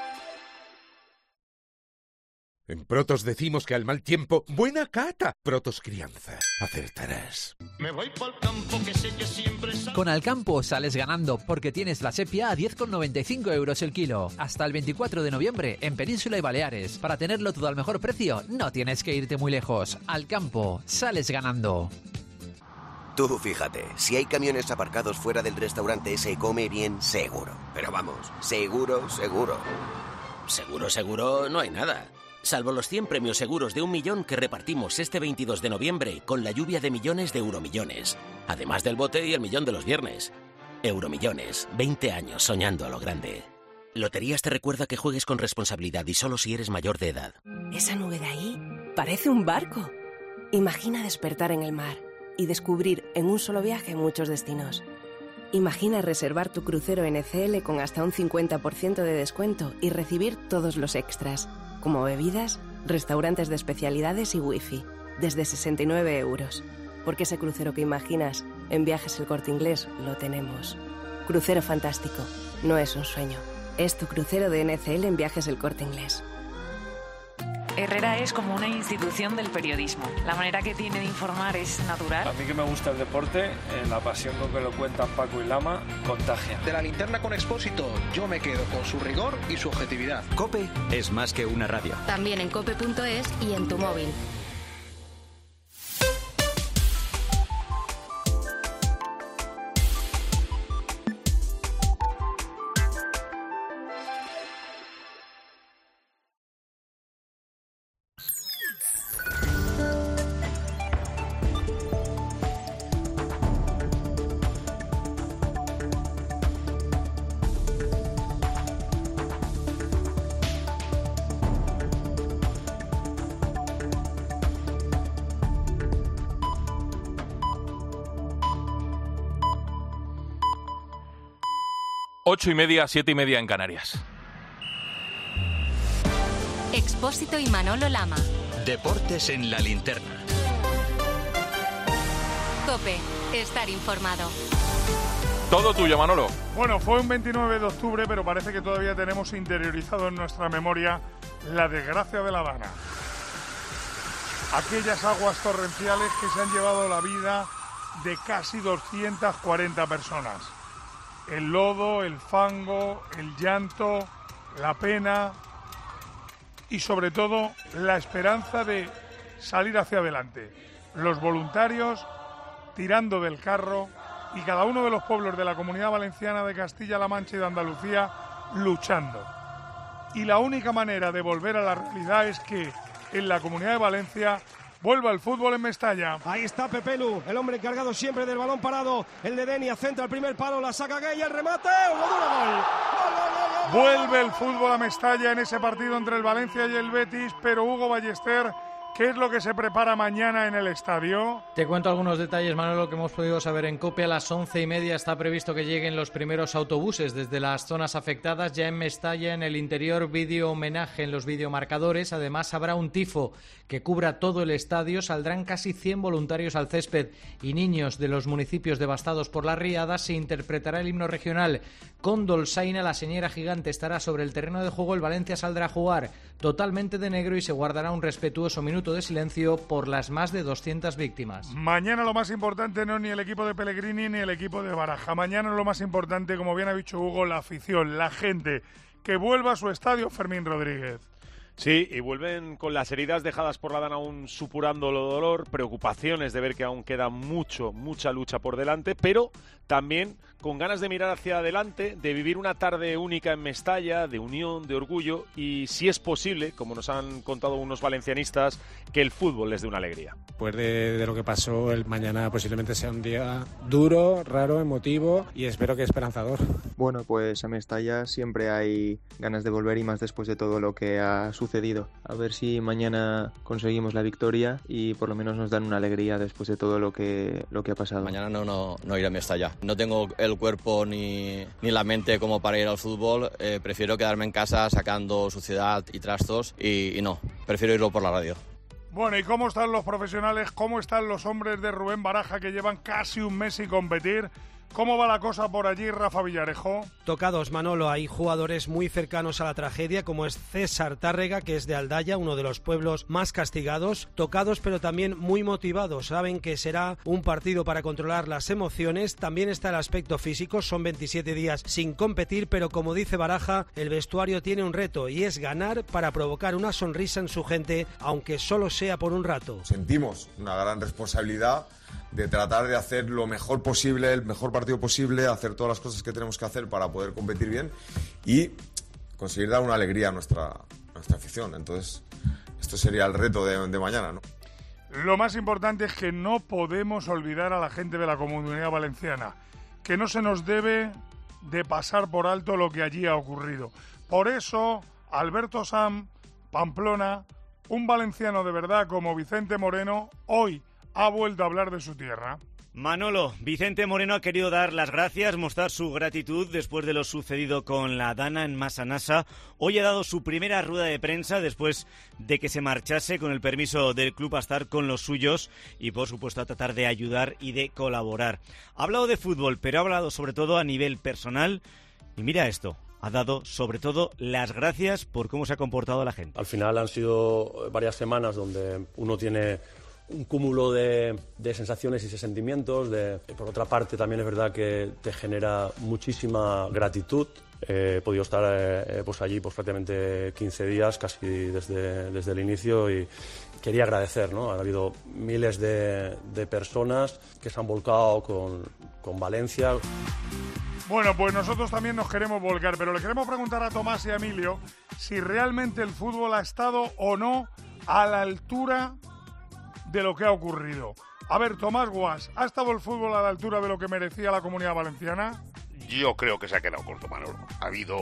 En Protos decimos que al mal tiempo, buena cata. Protos Crianza, acertarás. Me voy pa'l campo que sé que siempre sal... Con Alcampo sales ganando porque tienes la sepia a diez con noventa y cinco euros el kilo. Hasta el veinticuatro de noviembre en Península y Baleares. Para tenerlo todo al mejor precio, no tienes que irte muy lejos. Alcampo, sales ganando. Tú fíjate, si hay camiones aparcados fuera del restaurante se come bien seguro. Pero vamos, seguro, seguro. Seguro, seguro, no hay nada. Salvo los cien premios seguros de un millón que repartimos este veintidós de noviembre con la lluvia de millones de euromillones. Además del bote y el millón de los viernes. Euromillones, veinte años soñando a lo grande. Loterías te recuerda que juegues con responsabilidad y solo si eres mayor de edad. Esa nube de ahí parece un barco. Imagina despertar en el mar y descubrir en un solo viaje muchos destinos. Imagina reservar tu crucero N C L con hasta un cincuenta por ciento de descuento y recibir todos los extras, como bebidas, restaurantes de especialidades y wifi, desde sesenta y nueve euros. Porque ese crucero que imaginas en Viajes El Corte Inglés lo tenemos. Crucero fantástico, no es un sueño. Es tu crucero de N C L en Viajes El Corte Inglés. Herrera es como una institución del periodismo. La manera que tiene de informar es natural. A mí que me gusta el deporte, eh, la pasión con que lo cuentan Paco y Lama contagia. De la linterna con Expósito, yo me quedo con su rigor y su objetividad. COPE es más que una radio. También en cope punto es y en tu móvil. Ocho y media, siete y media en Canarias. Expósito y Manolo Lama. Deportes en la linterna. COPE, estar informado. Todo tuyo, Manolo. Bueno, fue un veintinueve de octubre, pero parece que todavía tenemos interiorizado en nuestra memoria la desgracia de La Dana. Aquellas aguas torrenciales que se han llevado la vida de casi doscientas cuarenta personas. El lodo, el fango, el llanto, la pena y sobre todo la esperanza de salir hacia adelante. Los voluntarios tirando del carro y cada uno de los pueblos de la Comunidad Valenciana, de Castilla-La Mancha y de Andalucía luchando. Y la única manera de volver a la realidad es que en la Comunidad de Valencia vuelva el fútbol en Mestalla. Ahí está Pepelu, el hombre encargado siempre del balón parado. El de Denia centra el primer palo, la saca Gay, el remate, gol, gol, gol. Vuelve el fútbol a Mestalla en ese partido entre el Valencia y el Betis, pero Hugo Ballester, ¿qué es lo que se prepara mañana en el estadio? Te cuento algunos detalles, Manolo, que hemos podido saber en COPE. A las once y media está previsto que lleguen los primeros autobuses desde las zonas afectadas. Ya en Mestalla, en el interior, vídeo homenaje en los videomarcadores. Además, habrá un tifo que cubra todo el estadio. Saldrán casi cien voluntarios al césped y niños de los municipios devastados por las riadas. Se interpretará el himno regional con Dolçaina. La señora gigante estará sobre el terreno de juego. El Valencia saldrá a jugar totalmente de negro y se guardará un respetuoso minuto de silencio por las más de doscientas víctimas. Mañana lo más importante no es ni el equipo de Pellegrini ni el equipo de Baraja. Mañana lo más importante, como bien ha dicho Hugo, la afición, la gente, que vuelva a su estadio. Fermín Rodríguez. Sí, y vuelven con las heridas dejadas por la Dana aún supurando el dolor, preocupaciones de ver que aún queda mucho, mucha lucha por delante, pero también con ganas de mirar hacia adelante, de vivir una tarde única en Mestalla, de unión, de orgullo y, si es posible, como nos han contado unos valencianistas, que el fútbol les dé una alegría. Después de, de lo que pasó, el mañana posiblemente sea un día duro, raro, emotivo y espero que esperanzador. Bueno, pues a Mestalla siempre hay ganas de volver y más después de todo lo que ha sucedido. A ver si mañana conseguimos la victoria y por lo menos nos dan una alegría después de todo lo que, lo que ha pasado. Mañana no, no, no iré a Mestalla. No tengo el cuerpo ni, ni la mente como para ir al fútbol. Eh, prefiero quedarme en casa sacando suciedad y trastos y, y no, prefiero irlo por la radio. Bueno, ¿y cómo están los profesionales? ¿Cómo están los hombres de Rubén Baraja que llevan casi un mes sin competir? ¿Cómo va la cosa por allí, Rafa Villarejo? Tocados, Manolo. Hay jugadores muy cercanos a la tragedia, como es César Tárrega, que es de Aldaya, uno de los pueblos más castigados. Tocados, pero también muy motivados. Saben que será un partido para controlar las emociones. También está el aspecto físico. Son veintisiete días sin competir, pero como dice Baraja, el vestuario tiene un reto y es ganar para provocar una sonrisa en su gente, aunque solo sea por un rato. Sentimos una gran responsabilidad de tratar de hacer lo mejor posible, el mejor partido posible, hacer todas las cosas que tenemos que hacer para poder competir bien y conseguir dar una alegría a nuestra, a nuestra afición. Entonces, esto sería el reto de, de mañana, ¿no? Lo más importante es que no podemos olvidar a la gente de la Comunidad Valenciana, que no se nos debe de pasar por alto lo que allí ha ocurrido. Por eso, Alberto Sam, Pamplona, un valenciano de verdad como Vicente Moreno, hoy ha vuelto a hablar de su tierra. Manolo, Vicente Moreno ha querido dar las gracias, mostrar su gratitud después de lo sucedido con la Dana en Massanassa. Hoy ha dado su primera rueda de prensa después de que se marchase con el permiso del club a estar con los suyos y, por supuesto, a tratar de ayudar y de colaborar. Ha hablado de fútbol, pero ha hablado sobre todo a nivel personal. Y mira esto, ha dado sobre todo las gracias por cómo se ha comportado la gente. Al final han sido varias semanas donde uno tiene un cúmulo de, de sensaciones y de sentimientos. De, por otra parte, también es verdad que te genera muchísima gratitud. Eh, he podido estar eh, pues allí pues, prácticamente quince días, casi desde, desde el inicio, y quería agradecer, ¿no? Ha habido miles de, de personas que se han volcado con, con Valencia. Bueno, pues nosotros también nos queremos volcar, pero le queremos preguntar a Tomás y a Emilio si realmente el fútbol ha estado o no a la altura de lo que ha ocurrido. A ver, Tomás Guas, ¿ha estado el fútbol a la altura de lo que merecía la Comunidad Valenciana? Yo creo que se ha quedado corto, Manolo. Ha habido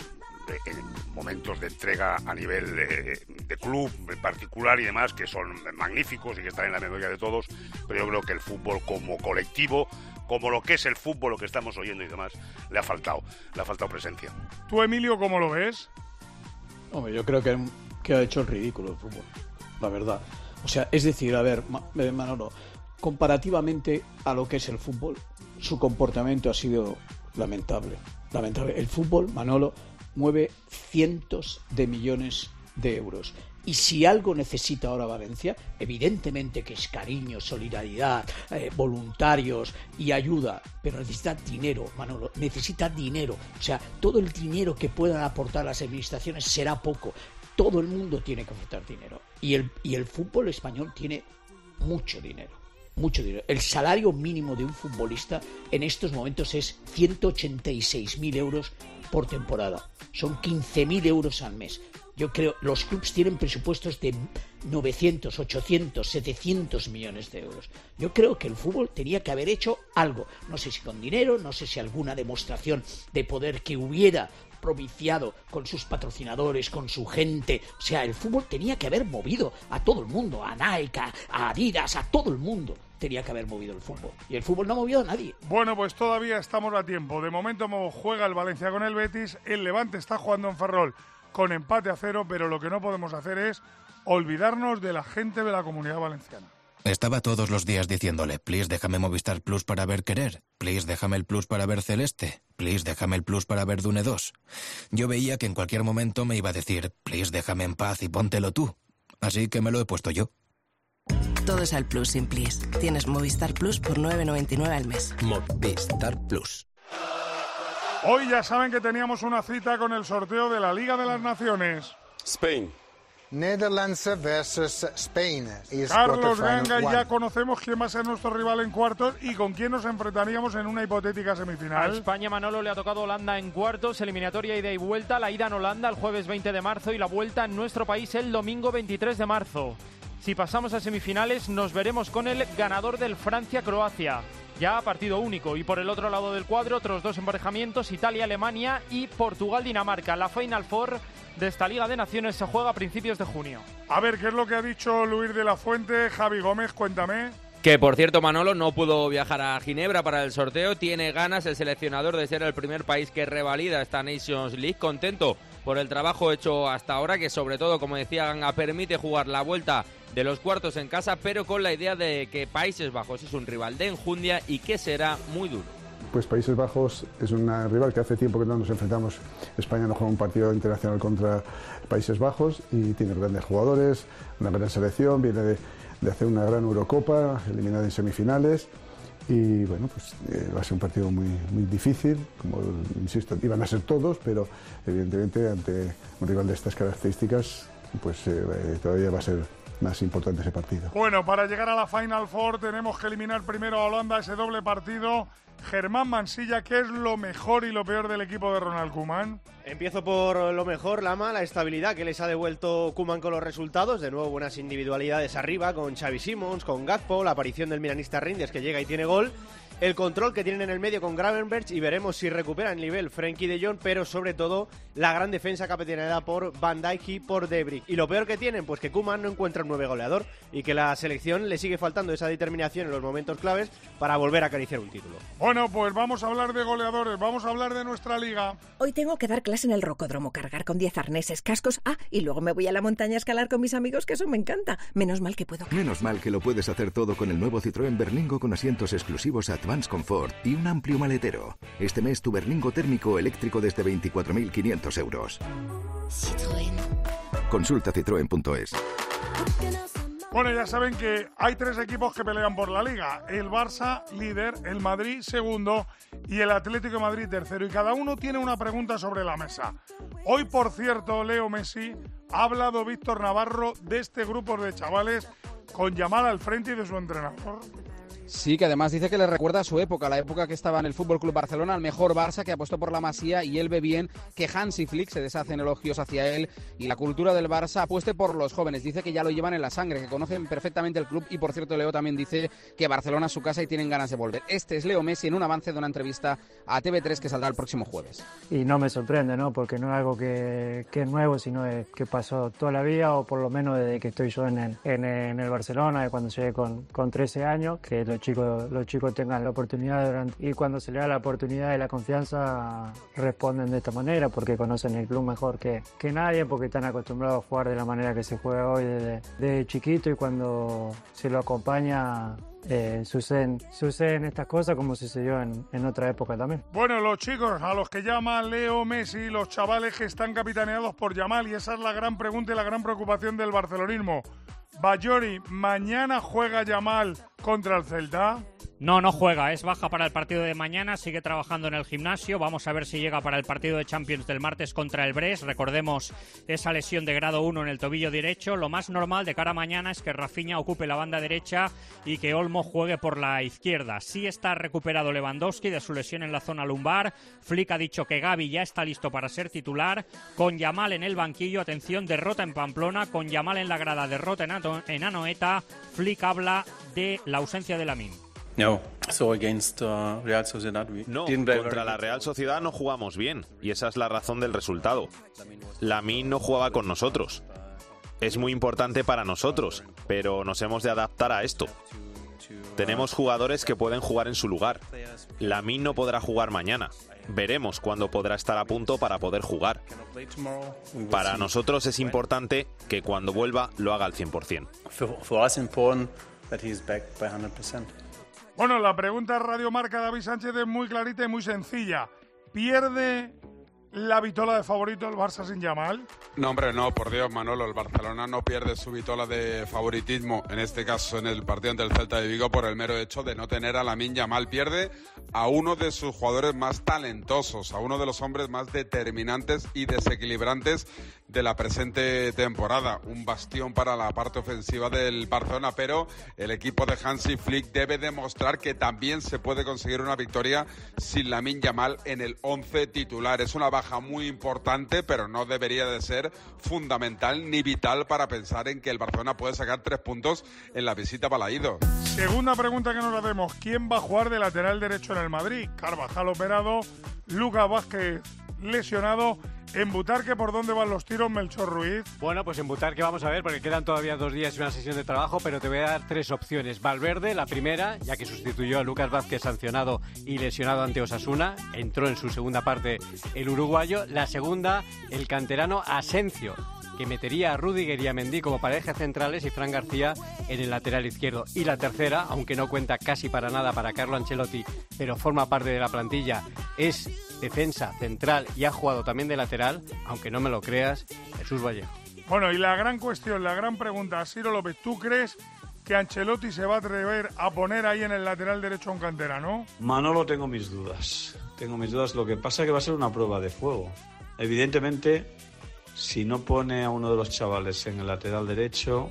eh, momentos de entrega a nivel de, de club en particular y demás que son magníficos y que están en la memoria de todos, pero yo creo que el fútbol como colectivo, como lo que es el fútbol, lo que estamos oyendo y demás, le ha faltado, le ha faltado presencia. ¿Tú, Emilio, cómo lo ves? Hombre, yo creo que, que ha hecho el ridículo el fútbol, la verdad. O sea, es decir, a ver, Manolo, comparativamente a lo que es el fútbol, su comportamiento ha sido lamentable, lamentable. El fútbol, Manolo, mueve cientos de millones de euros. Y si algo necesita ahora Valencia, evidentemente que es cariño, solidaridad, eh, voluntarios y ayuda, pero necesita dinero, Manolo, necesita dinero. O sea, todo el dinero que puedan aportar las administraciones será poco. Todo el mundo tiene que aportar dinero. Y el, y el fútbol español tiene mucho dinero. Mucho dinero. El salario mínimo de un futbolista en estos momentos es ciento ochenta y seis mil euros por temporada. Son quince mil euros al mes. Yo creo los clubes tienen presupuestos de novecientos, ochocientos, setecientos millones de euros. Yo creo que el fútbol tenía que haber hecho algo. No sé si con dinero, no sé si alguna demostración de poder que hubiera propiciado con sus patrocinadores, con su gente. O sea, el fútbol tenía que haber movido a todo el mundo, a Nike, a Adidas, a todo el mundo. Tenía que haber movido el fútbol. Y el fútbol no ha movido a nadie. Bueno, pues todavía estamos a tiempo. De momento juega el Valencia con el Betis. El Levante está jugando en Ferrol con empate a cero, pero lo que no podemos hacer es olvidarnos de la gente de la Comunidad Valenciana. Estaba todos los días diciéndole, please déjame Movistar Plus para ver Querer, please déjame el Plus para ver Celeste, please déjame el Plus para ver Dune dos. Yo veía que en cualquier momento me iba a decir, please déjame en paz y póntelo tú. Así que me lo he puesto yo. Todo es al Plus sin Please. Tienes Movistar Plus por nueve noventa y nueve al mes. Movistar Plus. Hoy ya saben que teníamos una cita con el sorteo de la Liga de las Naciones. Spain. Netherlands versus Spain. Carlos Ganga, ya conocemos quién va a ser nuestro rival en cuartos y con quién nos enfrentaríamos en una hipotética semifinal. A España, Manolo, le ha tocado Holanda en cuartos, eliminatoria ida y vuelta, la ida en Holanda el jueves veinte de marzo y la vuelta en nuestro país el domingo veintitrés de marzo. Si pasamos a semifinales, nos veremos con el ganador del Francia-Croacia. Ya partido único. Y por el otro lado del cuadro, otros dos emparejamientos, Italia-Alemania y Portugal-Dinamarca. La Final Four de esta Liga de Naciones se juega a principios de junio. A ver, ¿qué es lo que ha dicho Luis de la Fuente? Javi Gómez, cuéntame. Que, por cierto, Manolo no pudo viajar a Ginebra para el sorteo. Tiene ganas el seleccionador de ser el primer país que revalida esta Nations League. Contento por el trabajo hecho hasta ahora, que sobre todo, como decía Ganga, permite jugar la vuelta de los cuartos en casa, pero con la idea de que Países Bajos es un rival de enjundia y que será muy duro. Pues Países Bajos es un rival que hace tiempo que no nos enfrentamos. España no juega un partido internacional contra Países Bajos y tiene grandes jugadores, una gran selección, viene de, de hacer una gran Eurocopa, eliminada en semifinales. Y bueno, pues eh, va a ser un partido muy, muy difícil, como insisto, iban a ser todos, pero evidentemente ante un rival de estas características, pues eh, todavía va a ser más importante ese partido. Bueno, para llegar a la Final Four tenemos que eliminar primero a Holanda, ese doble partido. Germán Mansilla, ¿qué es lo mejor y lo peor del equipo de Ronald Koeman? Empiezo por lo mejor, Lama, la estabilidad que les ha devuelto Koeman con los resultados. De nuevo, buenas individualidades arriba, con Xavi Simons, con Gakpo, la aparición del milanista Reinders, que llega y tiene gol. El control que tienen en el medio con Gravenberch y veremos si recupera el nivel Frenkie de Jong, pero sobre todo la gran defensa capitaneada por Van Dijk y por De Vrij. Y lo peor que tienen, pues que Koeman no encuentra un nueve goleador y que la selección le sigue faltando esa determinación en los momentos claves para volver a acariciar un título. Bueno, pues vamos a hablar de goleadores, vamos a hablar de nuestra liga. Hoy tengo que dar clase en el rocódromo, cargar con diez arneses, cascos, ah, y luego me voy a la montaña a escalar con mis amigos, que eso me encanta. Menos mal que puedo. Menos mal que lo puedes hacer todo con el nuevo Citroën Berlingo con asientos exclusivos Atmos Advance Comfort y un amplio maletero. Este mes tu Berlingo térmico eléctrico desde veinticuatro mil quinientos euros. Citroën. Consulta citroen punto es. Bueno, ya saben que hay tres equipos que pelean por la Liga. El Barça, líder, el Madrid, segundo, y el Atlético de Madrid, tercero. Y cada uno tiene una pregunta sobre la mesa. Hoy, por cierto, Leo Messi, ha hablado Víctor Navarro de este grupo de chavales con Yamal al frente y de su entrenador. Sí, que además dice que le recuerda a su época, la época que estaba en el F C Barcelona, el mejor Barça, que apostó por la Masía, y él ve bien que Hansi Flick se deshacen elogios hacia él y la cultura del Barça apueste por los jóvenes. Dice que ya lo llevan en la sangre, que conocen perfectamente el club, y por cierto Leo también dice que Barcelona es su casa y tienen ganas de volver. Este es Leo Messi en un avance de una entrevista a T V tres que saldrá el próximo jueves. Y no me sorprende, ¿no? Porque no es algo que, que es nuevo, sino es que pasó toda la vida, o por lo menos desde que estoy yo en el, en el, en el Barcelona, de cuando llegué con, con trece años, que los chicos, los chicos tengan la oportunidad durante, y cuando se le da la oportunidad y la confianza responden de esta manera porque conocen el club mejor que, que nadie, porque están acostumbrados a jugar de la manera que se juega hoy desde, desde chiquito, y cuando se lo acompaña eh, suceden, suceden estas cosas como sucedió en, en otra época también. Bueno, los chicos a los que llama Leo Messi, los chavales que están capitaneados por Yamal, y esa es la gran pregunta y la gran preocupación del barcelonismo. Bayori, ¿mañana juega Yamal contra el Celta? No, no juega, es baja para el partido de mañana, sigue trabajando en el gimnasio, vamos a ver si llega para el partido de Champions del martes contra el Brest. Recordemos esa lesión de grado uno en el tobillo derecho. Lo más normal de cara a mañana es que Rafinha ocupe la banda derecha y que Olmo juegue por la izquierda. Sí está recuperado Lewandowski de su lesión en la zona lumbar. Flick ha dicho que Gavi ya está listo para ser titular, con Yamal en el banquillo. Atención, derrota en Pamplona, con Yamal en la grada, derrota en, Ato- en Anoeta. Flick habla de la ausencia de Lamine. No, so against, uh, Real Sociedad, we no, didn't play contra very la Real Sociedad no jugamos bien, y esa es la razón del resultado. Lamine no jugaba con nosotros. Es muy importante para nosotros, pero nos hemos de adaptar a esto. Tenemos jugadores que pueden jugar en su lugar. Lamine no podrá jugar mañana. Veremos cuándo podrá estar a punto para poder jugar. Para nosotros es importante que cuando vuelva lo haga al cien por ciento. For, for us important that he's back by one hundred percent. Bueno, la pregunta de Radio Marca David Sánchez es muy clarita y muy sencilla. ¿Pierde la vitola de favorito el Barça sin Yamal? No, hombre, no, por Dios, Manolo, el Barcelona no pierde su vitola de favoritismo, en este caso en el partido ante el Celta de Vigo, por el mero hecho de no tener a Lamine Yamal. Pierde a uno de sus jugadores más talentosos, a uno de los hombres más determinantes y desequilibrantes de la presente temporada. Un bastión para la parte ofensiva del Barcelona, pero el equipo de Hansi Flick debe demostrar que también se puede conseguir una victoria sin Lamine Yamal en el once titular. Es una baja muy importante, pero no debería de ser fundamental ni vital para pensar en que el Barcelona puede sacar tres puntos en la visita a Balaídos. Segunda pregunta que nos hacemos: ¿quién va a jugar de lateral derecho en el Madrid? Carvajal operado, Lucas Vázquez lesionado. En Butarque, ¿por dónde van los tiros, Melchor Ruiz? Bueno, pues en Butarque vamos a ver, porque quedan todavía dos días y una sesión de trabajo, pero te voy a dar tres opciones. Valverde, la primera, ya que sustituyó a Lucas Vázquez sancionado y lesionado ante Osasuna. Entró en su segunda parte el uruguayo. La segunda, el canterano Asencio, que metería a Rüdiger y a Mendy como parejas centrales y Fran García en el lateral izquierdo. Y la tercera, aunque no cuenta casi para nada para Carlo Ancelotti, pero forma parte de la plantilla, es defensa central y ha jugado también de lateral, aunque no me lo creas, Jesús Vallejo. Bueno, y la gran cuestión, la gran pregunta, Ciro López, ¿tú crees que Ancelotti se va a atrever a poner ahí en el lateral derecho a un canterano? Manolo, tengo mis dudas. Tengo mis dudas. Lo que pasa es que va a ser una prueba de fuego. Evidentemente, si no pone a uno de los chavales en el lateral derecho,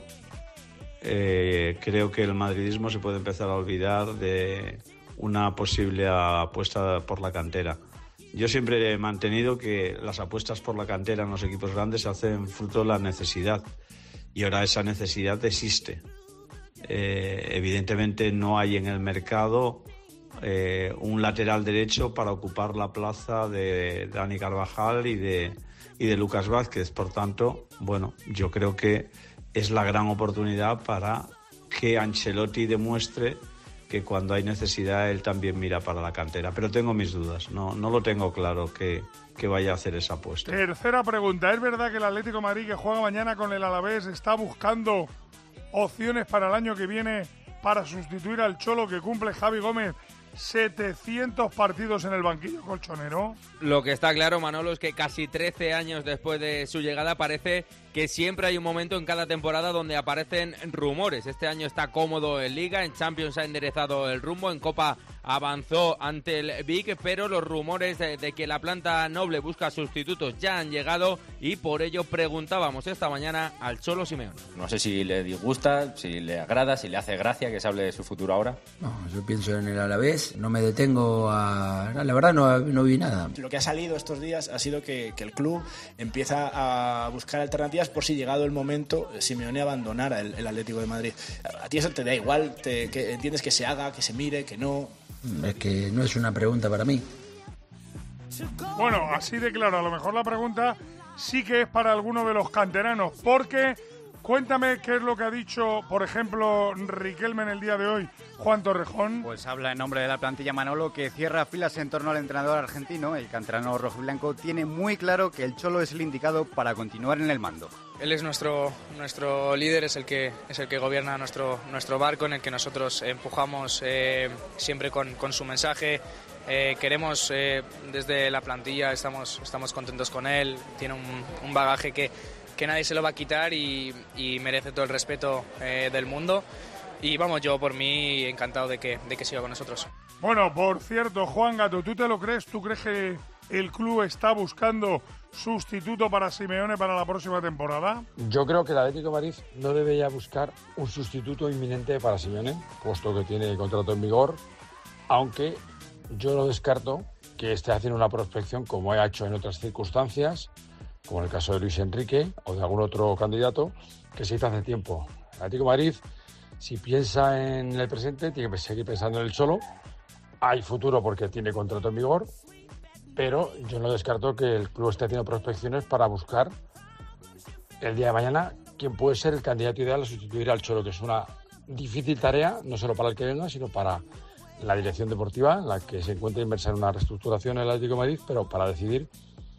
eh, creo que el madridismo se puede empezar a olvidar de una posible apuesta por la cantera. Yo siempre he mantenido que las apuestas por la cantera en los equipos grandes se hacen fruto de la necesidad, y ahora esa necesidad existe. Eh, evidentemente no hay en el mercado eh, un lateral derecho para ocupar la plaza de Dani Carvajal y de, y de Lucas Vázquez. Por tanto, bueno, yo creo que es la gran oportunidad para que Ancelotti demuestre que cuando hay necesidad él también mira para la cantera. Pero tengo mis dudas, no, no lo tengo claro que, que vaya a hacer esa apuesta. Tercera pregunta, ¿es verdad que el Atlético de Madrid, que juega mañana con el Alavés, está buscando opciones para el año que viene para sustituir al Cholo que cumple Javi Gómez setecientos partidos en el banquillo colchonero. Lo que está claro, Manolo, es que casi trece años después de su llegada parece que siempre hay un momento en cada temporada donde aparecen rumores. Este año está cómodo en Liga, en Champions ha enderezado el rumbo, en Copa avanzó ante el Vic, pero los rumores de, de que la planta noble busca sustitutos ya han llegado y por ello preguntábamos esta mañana al Cholo Simeone. No sé si le disgusta, si le agrada, si le hace gracia que se hable de su futuro ahora. No, yo pienso en el Alavés, no me detengo a... La verdad no, no vi nada. Lo que ha salido estos días ha sido que, que el club empieza a buscar alternativas por si llegado el momento Simeone abandonara el, el Atlético de Madrid. A ti eso te da igual, te, que entiendes que se haga, que se mire, que no... Es que no es una pregunta para mí. Bueno, así de claro, a lo mejor la pregunta sí que es para alguno de los canteranos, porque cuéntame qué es lo que ha dicho, por ejemplo, Riquelme en el día de hoy, Juan Torrejón. Pues habla en nombre de la plantilla Manolo, que cierra filas en torno al entrenador argentino. El canterano rojiblanco tiene muy claro que el Cholo es el indicado para continuar en el mando. Él es nuestro nuestro líder, es el que es el que gobierna nuestro nuestro barco, en el que nosotros empujamos eh, siempre con, con su mensaje. Eh, queremos eh, desde la plantilla, estamos estamos contentos con él. Tiene un, un bagaje que, que nadie se lo va a quitar y, y merece todo el respeto eh, del mundo. Y vamos, yo por mí encantado de que de que siga con nosotros. Bueno, por cierto, Juan Gato, ¿tú te lo crees? ¿Tú crees que el club está buscando sustituto para Simeone para la próxima temporada? Yo creo que el Atlético de Madrid no debe ya buscar un sustituto inminente para Simeone, puesto que tiene contrato en vigor, aunque yo no descarto que esté haciendo una prospección como ha hecho en otras circunstancias, como en el caso de Luis Enrique o de algún otro candidato, que se hizo hace tiempo. El Atlético de Madrid, si piensa en el presente, tiene que seguir pensando en el Cholo. Hay futuro porque tiene contrato en vigor, pero yo no descarto que el club esté haciendo prospecciones para buscar el día de mañana quién puede ser el candidato ideal a sustituir al Cholo, que es una difícil tarea, no solo para el que venga, sino para la dirección deportiva, en la que se encuentra inmersa en una reestructuración en el Atlético de Madrid, pero para decidir,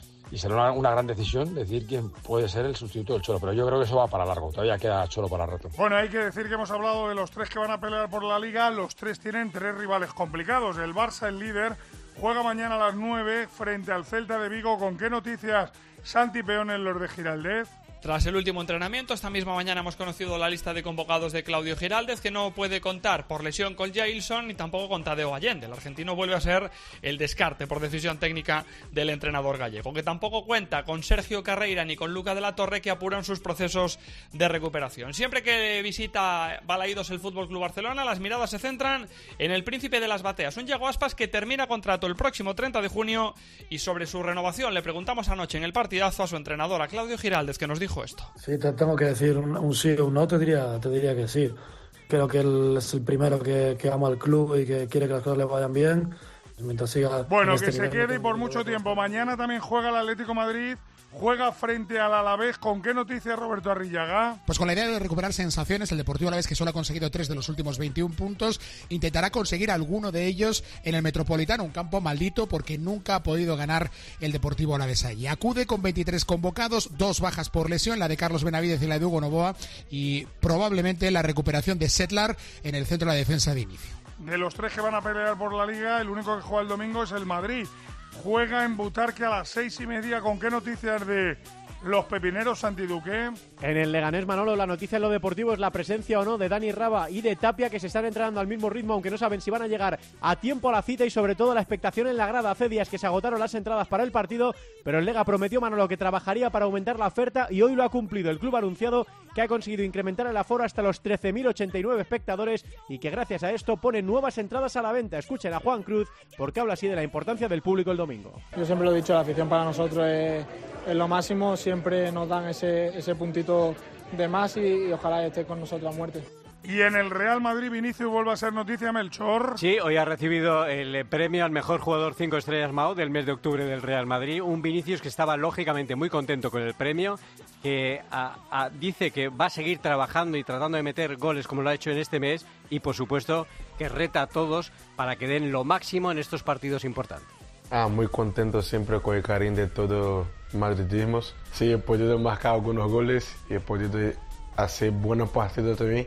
y será una, una gran decisión, decidir quién puede ser el sustituto del Cholo. Pero yo creo que eso va para largo, todavía queda Cholo para rato. Bueno, hay que decir que hemos hablado de los tres que van a pelear por la Liga. Los tres tienen tres rivales complicados. El Barça, el líder, juega mañana a las nueve frente al Celta de Vigo. ¿Con qué noticias, Santi Peón, en los de Giraldez? Tras el último entrenamiento, esta misma mañana hemos conocido la lista de convocados de Claudio Giraldez, que no puede contar por lesión con Jailson ni tampoco con Tadeo Allende. El argentino vuelve a ser el descarte por decisión técnica del entrenador gallego, que tampoco cuenta con Sergio Carreira ni con Luca de la Torre, que apuran sus procesos de recuperación. Siempre que visita Balaídos el Fútbol Club Barcelona, las miradas se centran en el príncipe de las bateas, un Yago Aspas que termina contrato el próximo treinta de junio, y sobre su renovación le preguntamos anoche en el partidazo a su entrenador, a Claudio Giraldez, que nos dijo esto. Sí, te tengo que decir un, un sí o un no, te diría, te diría que sí. Creo que él es el primero que, que ama al club y que quiere que las cosas le vayan bien. Mientras siga bueno, este que se nivel, quede y por mucho tiempo. Mañana también juega el Atlético de Madrid, juega frente al Alavés. ¿Con qué noticias, Roberto Arrillaga? Pues con la idea de recuperar sensaciones, el Deportivo Alavés, que solo ha conseguido tres de los últimos veintiún puntos, intentará conseguir alguno de ellos en el Metropolitano, un campo maldito porque nunca ha podido ganar el Deportivo Alavés allí. Acude con veintitrés convocados, dos bajas por lesión, la de Carlos Benavidez y la de Hugo Novoa, y probablemente la recuperación de Setlar en el centro de la defensa de inicio. De los tres que van a pelear por la Liga, el único que juega el domingo es el Madrid. Juega en Butarque a las seis y media. ¿Con qué noticias de los pepineros, Santi Duque? En el Leganés, Manolo, la noticia en lo deportivo es la presencia o no de Dani Raba y de Tapia, que se están entrenando al mismo ritmo, aunque no saben si van a llegar a tiempo a la cita, y sobre todo la expectación en la grada. Hace días que se agotaron las entradas para el partido, pero el Lega prometió, Manolo, que trabajaría para aumentar la oferta, y hoy lo ha cumplido. El club ha anunciado que ha conseguido incrementar el aforo hasta los trece mil ochenta y nueve espectadores y que gracias a esto pone nuevas entradas a la venta. Escuchen a Juan Cruz, porque habla así de la importancia del público el domingo. Yo siempre lo he dicho, la afición para nosotros es, es lo máximo, siempre nos dan ese, ese puntito de más y, y ojalá esté con nosotros a muerte. Y en el Real Madrid, Vinicius, vuelve a ser noticia, Melchor. Sí, hoy ha recibido el premio al mejor jugador cinco estrellas Mao del mes de octubre del Real Madrid. Un Vinicius que estaba lógicamente muy contento con el premio, que a, a, dice que va a seguir trabajando y tratando de meter goles como lo ha hecho en este mes, y por supuesto que reta a todos para que den lo máximo en estos partidos importantes. Ah, muy contento siempre con el cariño de todo madridismo. Sí, he podido marcar algunos goles y he podido hacer buenos partidos también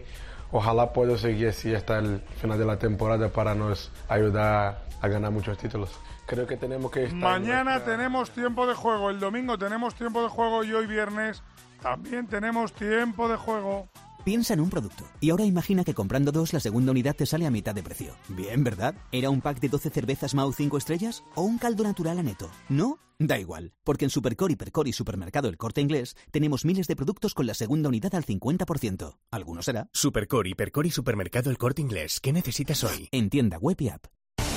ojalá pueda seguir así hasta el final de la temporada para nos ayudar a ganar muchos títulos. Creo que tenemos que estar... Mañana nuestra... tenemos tiempo de juego, el domingo tenemos tiempo de juego y hoy viernes también tenemos tiempo de juego. Piensa en un producto y ahora imagina que comprando dos la segunda unidad te sale a mitad de precio. Bien, ¿verdad? ¿Era un pack de doce cervezas Mau cinco estrellas o un caldo natural Aneto? ¿No? Da igual, porque en Supercore, Hipercore y Supermercado El Corte Inglés tenemos miles de productos con la segunda unidad al cincuenta por ciento. ¿Alguno será? Supercore, Hipercore y Supermercado El Corte Inglés. ¿Qué necesitas hoy? En tienda web y app.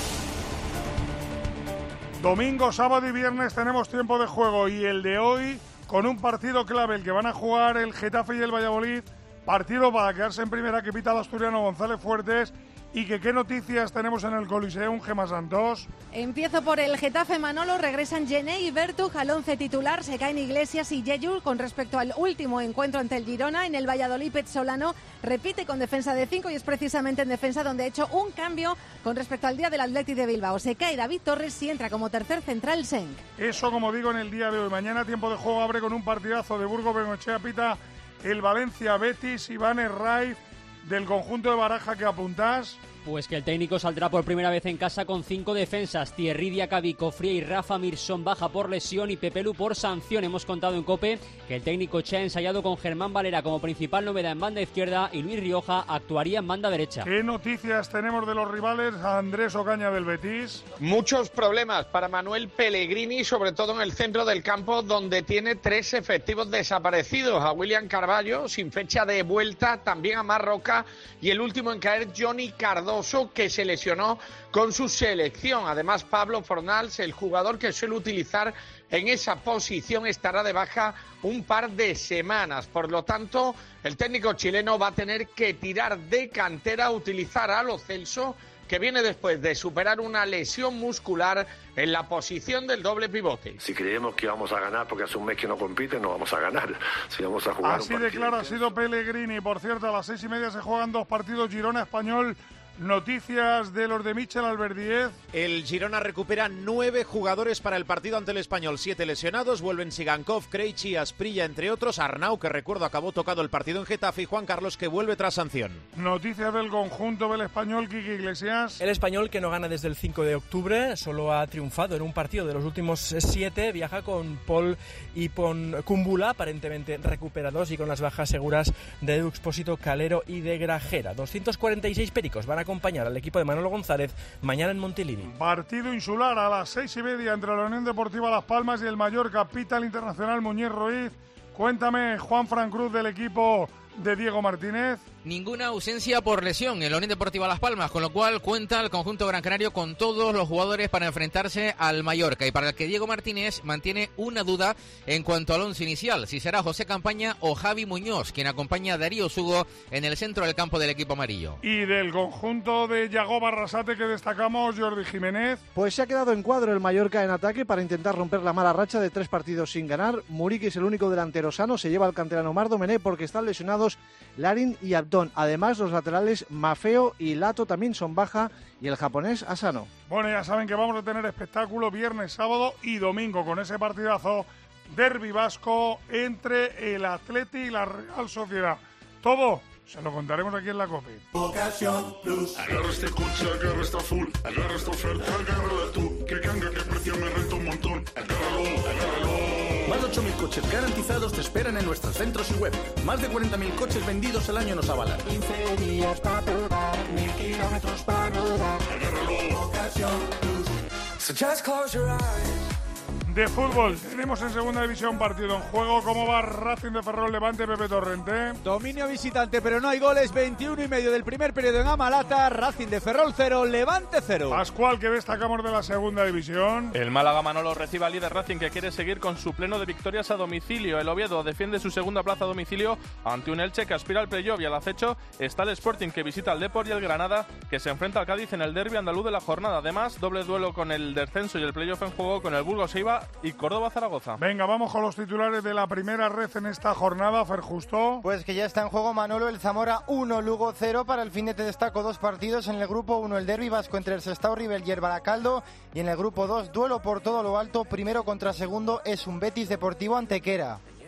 Domingo, sábado y viernes tenemos tiempo de juego y el de hoy con un partido clave, el que van a jugar el Getafe y el Valladolid. Partido para quedarse en primera que pita el asturiano González Fuertes. ¿Y que qué noticias tenemos en el Coliseum, Gemma Santos? Empiezo por el Getafe, Manolo. Regresan Gené y Bertug al once titular. Se caen Iglesias y Yeyul con respecto al último encuentro ante el Girona. En el Valladolid, Petzolano repite con defensa de cinco y es precisamente en defensa donde ha hecho un cambio con respecto al día del Athletic de Bilbao. Se cae David Torres y entra como tercer central Senk. Eso, como digo, en el día de hoy. Mañana tiempo de juego abre con un partidazo de Burgos Bengoechea pita el Valencia Betis. Iván Herraiz, del conjunto de Baraja, que apuntás. Pues que el técnico saldrá por primera vez en casa con cinco defensas. Thierry Diacabi, Cofría y Rafa Mirson baja por lesión y Pepelu por sanción. Hemos contado en COPE que el técnico Che ha ensayado con Germán Valera como principal novedad en banda izquierda y Luis Rioja actuaría en banda derecha. ¿Qué noticias tenemos de los rivales? Andrés Ocaña del Betis. Muchos problemas para Manuel Pellegrini, sobre todo en el centro del campo, donde tiene tres efectivos desaparecidos. A William Carballo, sin fecha de vuelta, también a Marroca y el último en caer, Johnny Cardoso, que se lesionó con su selección. Además, Pablo Fornals, el jugador que suele utilizar en esa posición, estará de baja un par de semanas. Por lo tanto, el técnico chileno va a tener que tirar de cantera, utilizar a Lo Celso, que viene después de superar una lesión muscular en la posición del doble pivote. Si creemos que vamos a ganar porque hace un mes que no compite, no vamos a ganar. Si vamos a jugar Así de claro ha sido Pellegrini. Por cierto, a las seis y media se juegan dos partidos, Girona Español. Noticias de los de Michel Alberdiez. El Girona recupera nueve jugadores para el partido ante el Español. Siete lesionados, vuelven Sigankov, Krejci, Asprilla, entre otros. Arnau, que recuerdo acabó tocado el partido en Getafe, y Juan Carlos, que vuelve tras sanción. Noticias del conjunto del Español, Quique Iglesias. El Español, que no gana desde el cinco de octubre, solo ha triunfado en un partido de los últimos siete. Viaja con Paul y con Kumbula, aparentemente recuperados, y con las bajas seguras de Edu Expósito, Calero y de Grajera. doscientos cuarenta y seis pericos van a acompañar al equipo de Manolo González mañana en Montilivi. Partido insular a las seis y media entre la Unión Deportiva Las Palmas y el Mallorca. Pita el Internacional Muñiz Ruiz. Cuéntame, Juan Fran Cruz, del equipo de Diego Martínez. Ninguna ausencia por lesión en la Unión Deportiva Las Palmas, con lo cual cuenta el conjunto gran canario con todos los jugadores para enfrentarse al Mallorca, y para el que Diego Martínez mantiene una duda en cuanto al once inicial, si será José Campaña o Javi Muñoz, quien acompaña a Darío Sugo en el centro del campo del equipo amarillo. Y del conjunto de Yago Barrasate que destacamos, Jordi Jiménez. Pues se ha quedado en cuadro el Mallorca en ataque para intentar romper la mala racha de tres partidos sin ganar. Muriqui es el único delantero sano, se lleva al canterano Mar Domené porque están lesionados Larin y Abdón. Además, los laterales Mafeo y Lato también son baja y el japonés Asano. Bueno, ya saben que vamos a tener espectáculo viernes, sábado y domingo con ese partidazo derbi vasco entre el Atleti y la Real Sociedad. Todo se lo contaremos aquí en la COPE. Ocasión Plus. Agarra este coche, agarra esta full, agarra esta oferta, agárrala tú. Que canga, que precio me renta un montón. Agárralo, agárralo. Más de ocho mil coches garantizados te esperan en nuestros centros y web. Más de cuarenta mil coches vendidos al año nos avalan. quince días para probar, mil kilómetros para rodar. Agárralo. Ocasión Plus. So just close your eyes. De fútbol, tenemos en segunda división partido en juego. ¿Cómo va Racing de Ferrol Levante, Pepe Torrente? Dominio visitante, pero no hay goles. veintiuno y medio del primer periodo en Amalata. Racing de Ferrol cero, Levante cero. Pascual, ¿qué destacamos de la segunda división? El Málaga Manolo recibe al líder Racing, que quiere seguir con su pleno de victorias a domicilio. El Oviedo defiende su segunda plaza a domicilio ante un Elche que aspira al playoff, y al acecho está el Sporting, que visita al Depor, y el Granada, que se enfrenta al Cádiz en el derbi andaluz de la jornada. Además, doble duelo con el descenso y el playoff en juego con el Burgos Eibar y Córdoba-Zaragoza. Venga, vamos con los titulares de la primera red en esta jornada, Fer Justo. Pues que ya está en juego, Manolo. El Zamora uno, Lugo cero. Para el fin de te destaco dos partidos. En el grupo uno, el derbi vasco entre el Sestao River y el Baracaldo. Y en el grupo dos, duelo por todo lo alto. Primero contra segundo es un Betis Deportivo Antequera.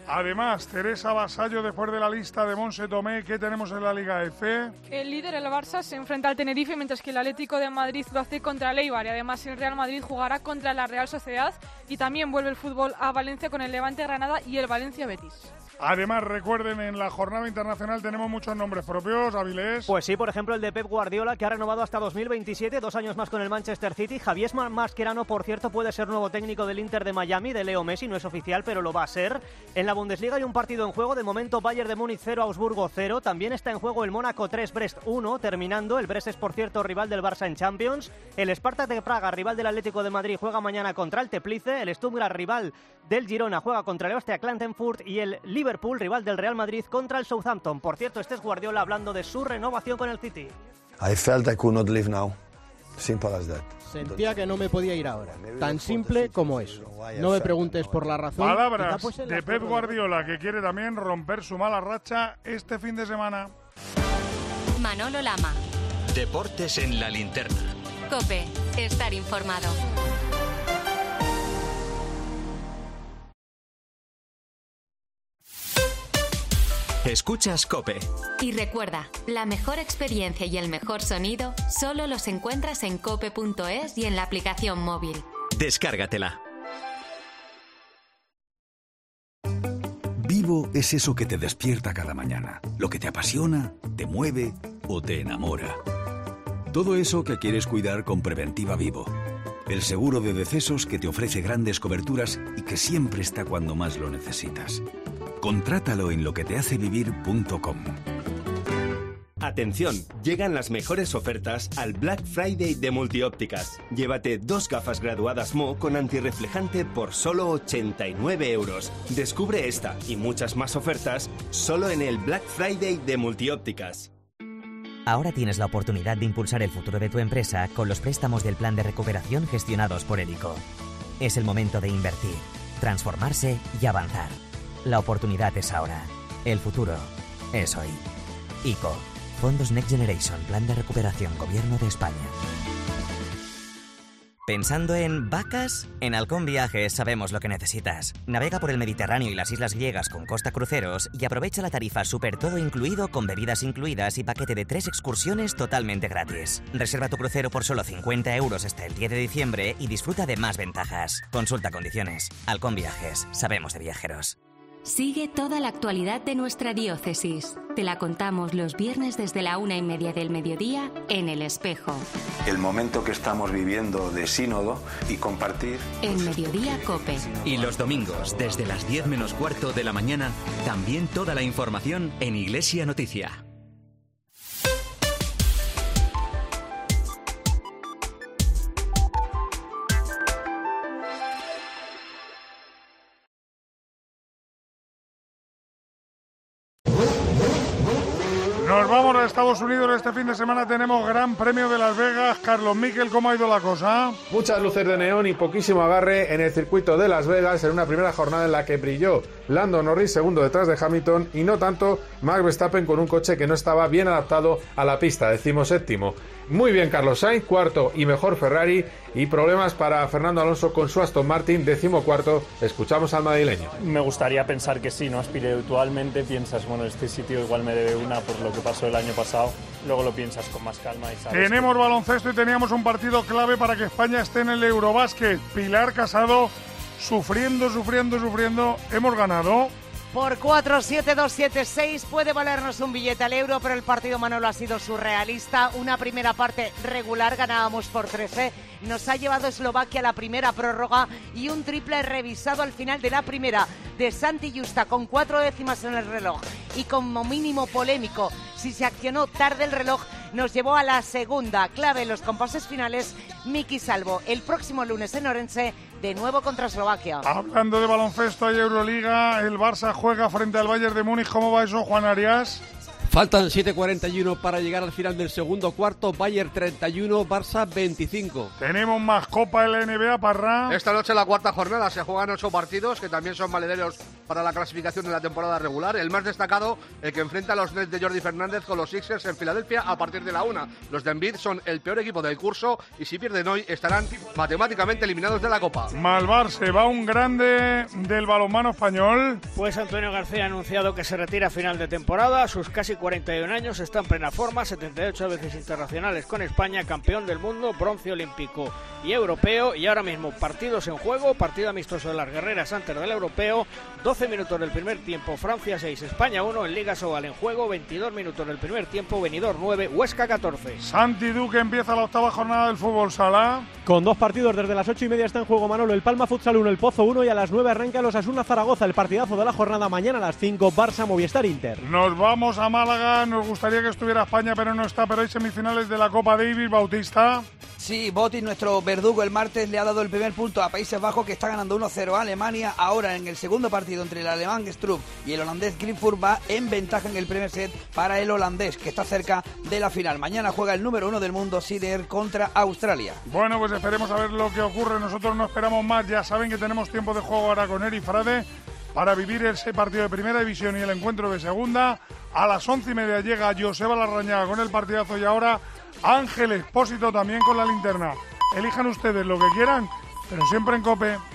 Además, Teresa Vasallo, después de la lista de Monse Tomé, ¿qué tenemos en la Liga F? El líder, el Barça, se enfrenta al Tenerife, mientras que el Atlético de Madrid lo hace contra el Eibar. Y además el Real Madrid jugará contra la Real Sociedad. Y también vuelve el fútbol a Valencia con el Levante Granada y el Valencia Betis. Además, recuerden, en la jornada internacional tenemos muchos nombres propios, Avilés. Pues sí, por ejemplo, el de Pep Guardiola, que ha renovado hasta dos mil veintisiete, dos años más con el Manchester City. Javier Mascherano, por cierto, puede ser nuevo técnico del Inter de Miami, de Leo Messi, no es oficial, pero lo va a ser. En la Bundesliga hay un partido en juego, de momento Bayern de Múnich cero, Augsburgo cero. También está en juego el Mónaco tres, Brest uno, terminando. El Brest es, por cierto, rival del Barça en Champions. El Spartak de Praga, rival del Atlético de Madrid, juega mañana contra el Teplice. El Stuttgart, rival del Girona, juega contra el Austria Klagenfurt. Y el Liverpool, rival del Real Madrid, contra el Southampton. Por cierto, este es Guardiola hablando de su renovación con el City. I felt I could not leave now. Simple as that. Sentía que no me podía ir ahora. Tan simple como eso. No me preguntes por la razón. Palabras de Pep Guardiola, que quiere también romper su mala racha este fin de semana. Manolo Lama. Deportes en la linterna. COPE. Estar informado. Escuchas COPE. Y recuerda, la mejor experiencia y el mejor sonido solo los encuentras en cope punto es y en la aplicación móvil. Descárgatela. Vivo es eso que te despierta cada mañana, lo que te apasiona, te mueve o te enamora. Todo eso que quieres cuidar con Preventiva Vivo. El seguro de decesos que te ofrece grandes coberturas y que siempre está cuando más lo necesitas. Contrátalo en lo que te hace vivir punto com. Atención, llegan las mejores ofertas al Black Friday de Multiópticas. Llévate dos gafas graduadas M O con antirreflejante por solo ochenta y nueve euros. Descubre esta y muchas más ofertas solo en el Black Friday de Multiópticas. Ahora tienes la oportunidad de impulsar el futuro de tu empresa con los préstamos del Plan de Recuperación gestionados por el I C O. Es el momento de invertir, transformarse y avanzar. La oportunidad es ahora. El futuro es hoy. I C O. Fondos Next Generation. Plan de Recuperación. Gobierno de España. ¿Pensando en vacas? En Halcón Viajes sabemos lo que necesitas. Navega por el Mediterráneo y las islas griegas con Costa Cruceros y aprovecha la tarifa súper todo incluido con bebidas incluidas y paquete de tres excursiones totalmente gratis. Reserva tu crucero por solo cincuenta euros hasta el diez de diciembre y disfruta de más ventajas. Consulta condiciones. Halcón Viajes. Sabemos de viajeros. Sigue toda la actualidad de nuestra diócesis. Te la contamos los viernes desde la una y media del mediodía en El Espejo. El momento que estamos viviendo de sínodo y compartir. En Mediodía COPE. Y los domingos, desde las diez menos cuarto de la mañana, también toda la información en Iglesia Noticia. Nos vamos a Estados Unidos. Este fin de semana tenemos Gran Premio de Las Vegas. Carlos Miquel, ¿cómo ha ido la cosa? Muchas luces de neón y poquísimo agarre en el circuito de Las Vegas en una primera jornada en la que brilló Lando Norris, segundo detrás de Hamilton, y no tanto Max Verstappen con un coche que no estaba bien adaptado a la pista, decimoséptimo. Muy bien Carlos Sainz, cuarto y mejor Ferrari, y problemas para Fernando Alonso con su Aston Martin, decimocuarto. Escuchamos al madrileño. Me gustaría pensar que sí, ¿no? Espiritualmente piensas, bueno, este sitio igual me debe una por lo que pasó el año pasado. Luego lo piensas con más calma y sabes. Tenemos que... baloncesto y teníamos un partido clave para que España esté en el Eurobásquet. Pilar Casado, sufriendo, sufriendo, sufriendo. Hemos ganado. Por cuatro siete dos siete seis puede valernos un billete al euro, pero el partido, Manolo, ha sido surrealista. Una primera parte regular, ganábamos por trece. Nos ha llevado Eslovaquia a la primera prórroga y un triple revisado al final de la primera de Santi Justa con cuatro décimas en el reloj y como mínimo polémico si se accionó tarde el reloj, nos llevó a la segunda. Clave en los compases finales, Miki Salvo. El próximo lunes en Orense, de nuevo contra Eslovaquia. Hablando de baloncesto, hay Euroliga, el Barça juega frente al Bayern de Múnich. ¿Cómo va eso, Juan Arias? Faltan siete cuarenta y uno para llegar al final del segundo cuarto. Bayern treinta y uno, Barça veinticinco. Tenemos más Copa de la N B A, Parra. Esta noche la cuarta jornada se juegan ocho partidos que también son valederos para la clasificación de la temporada regular. El más destacado, el que enfrenta a los Nets de Jordi Fernández con los Sixers en Filadelfia a partir de la una. Los de Embiid son el peor equipo del curso y si pierden hoy estarán matemáticamente eliminados de la Copa. Malvar, se va un grande del balonmano español. Pues Antonio García ha anunciado que se retira a final de temporada. A sus casi cuarenta y un años está en plena forma, setenta y ocho veces internacionales con España, campeón del mundo, bronce olímpico y europeo. Y ahora mismo partidos en juego, partido amistoso de las Guerreras antes del europeo. doce minutos del primer tiempo, Francia seis, España uno, en Liga Sobal en juego. veintidós minutos del primer tiempo, Benidorm nueve, Huesca catorce. Santi Duque empieza la octava jornada del fútbol sala. Con dos partidos desde las ocho y media está en juego, Manolo. El Palma Futsal uno, el Pozo uno, y a las nueve arranca los Osasuna Zaragoza. El partidazo de la jornada mañana a las cinco, Barça Movistar Inter. Nos vamos a Málaga, nos gustaría que estuviera España pero no está, pero hay semifinales de la Copa Davis. Bautista. Sí, Botis, nuestro verdugo, el martes le ha dado el primer punto a Países Bajos, que está ganando uno cero a Alemania. Ahora en el segundo partido entre el alemán Struff y el holandés Greenfurt va en ventaja en el primer set para el holandés, que está cerca de la final. Mañana juega el número uno del mundo, Sider, contra Australia. Bueno, pues esperemos a ver lo que ocurre. Nosotros no esperamos más. Ya saben que tenemos tiempo de juego ahora con Eri Frade para vivir ese partido de primera división y el encuentro de segunda. A las once y media llega Joseba Larrañaga con el partidazo y ahora Ángel Expósito también con la linterna. Elijan ustedes lo que quieran, pero siempre en COPE.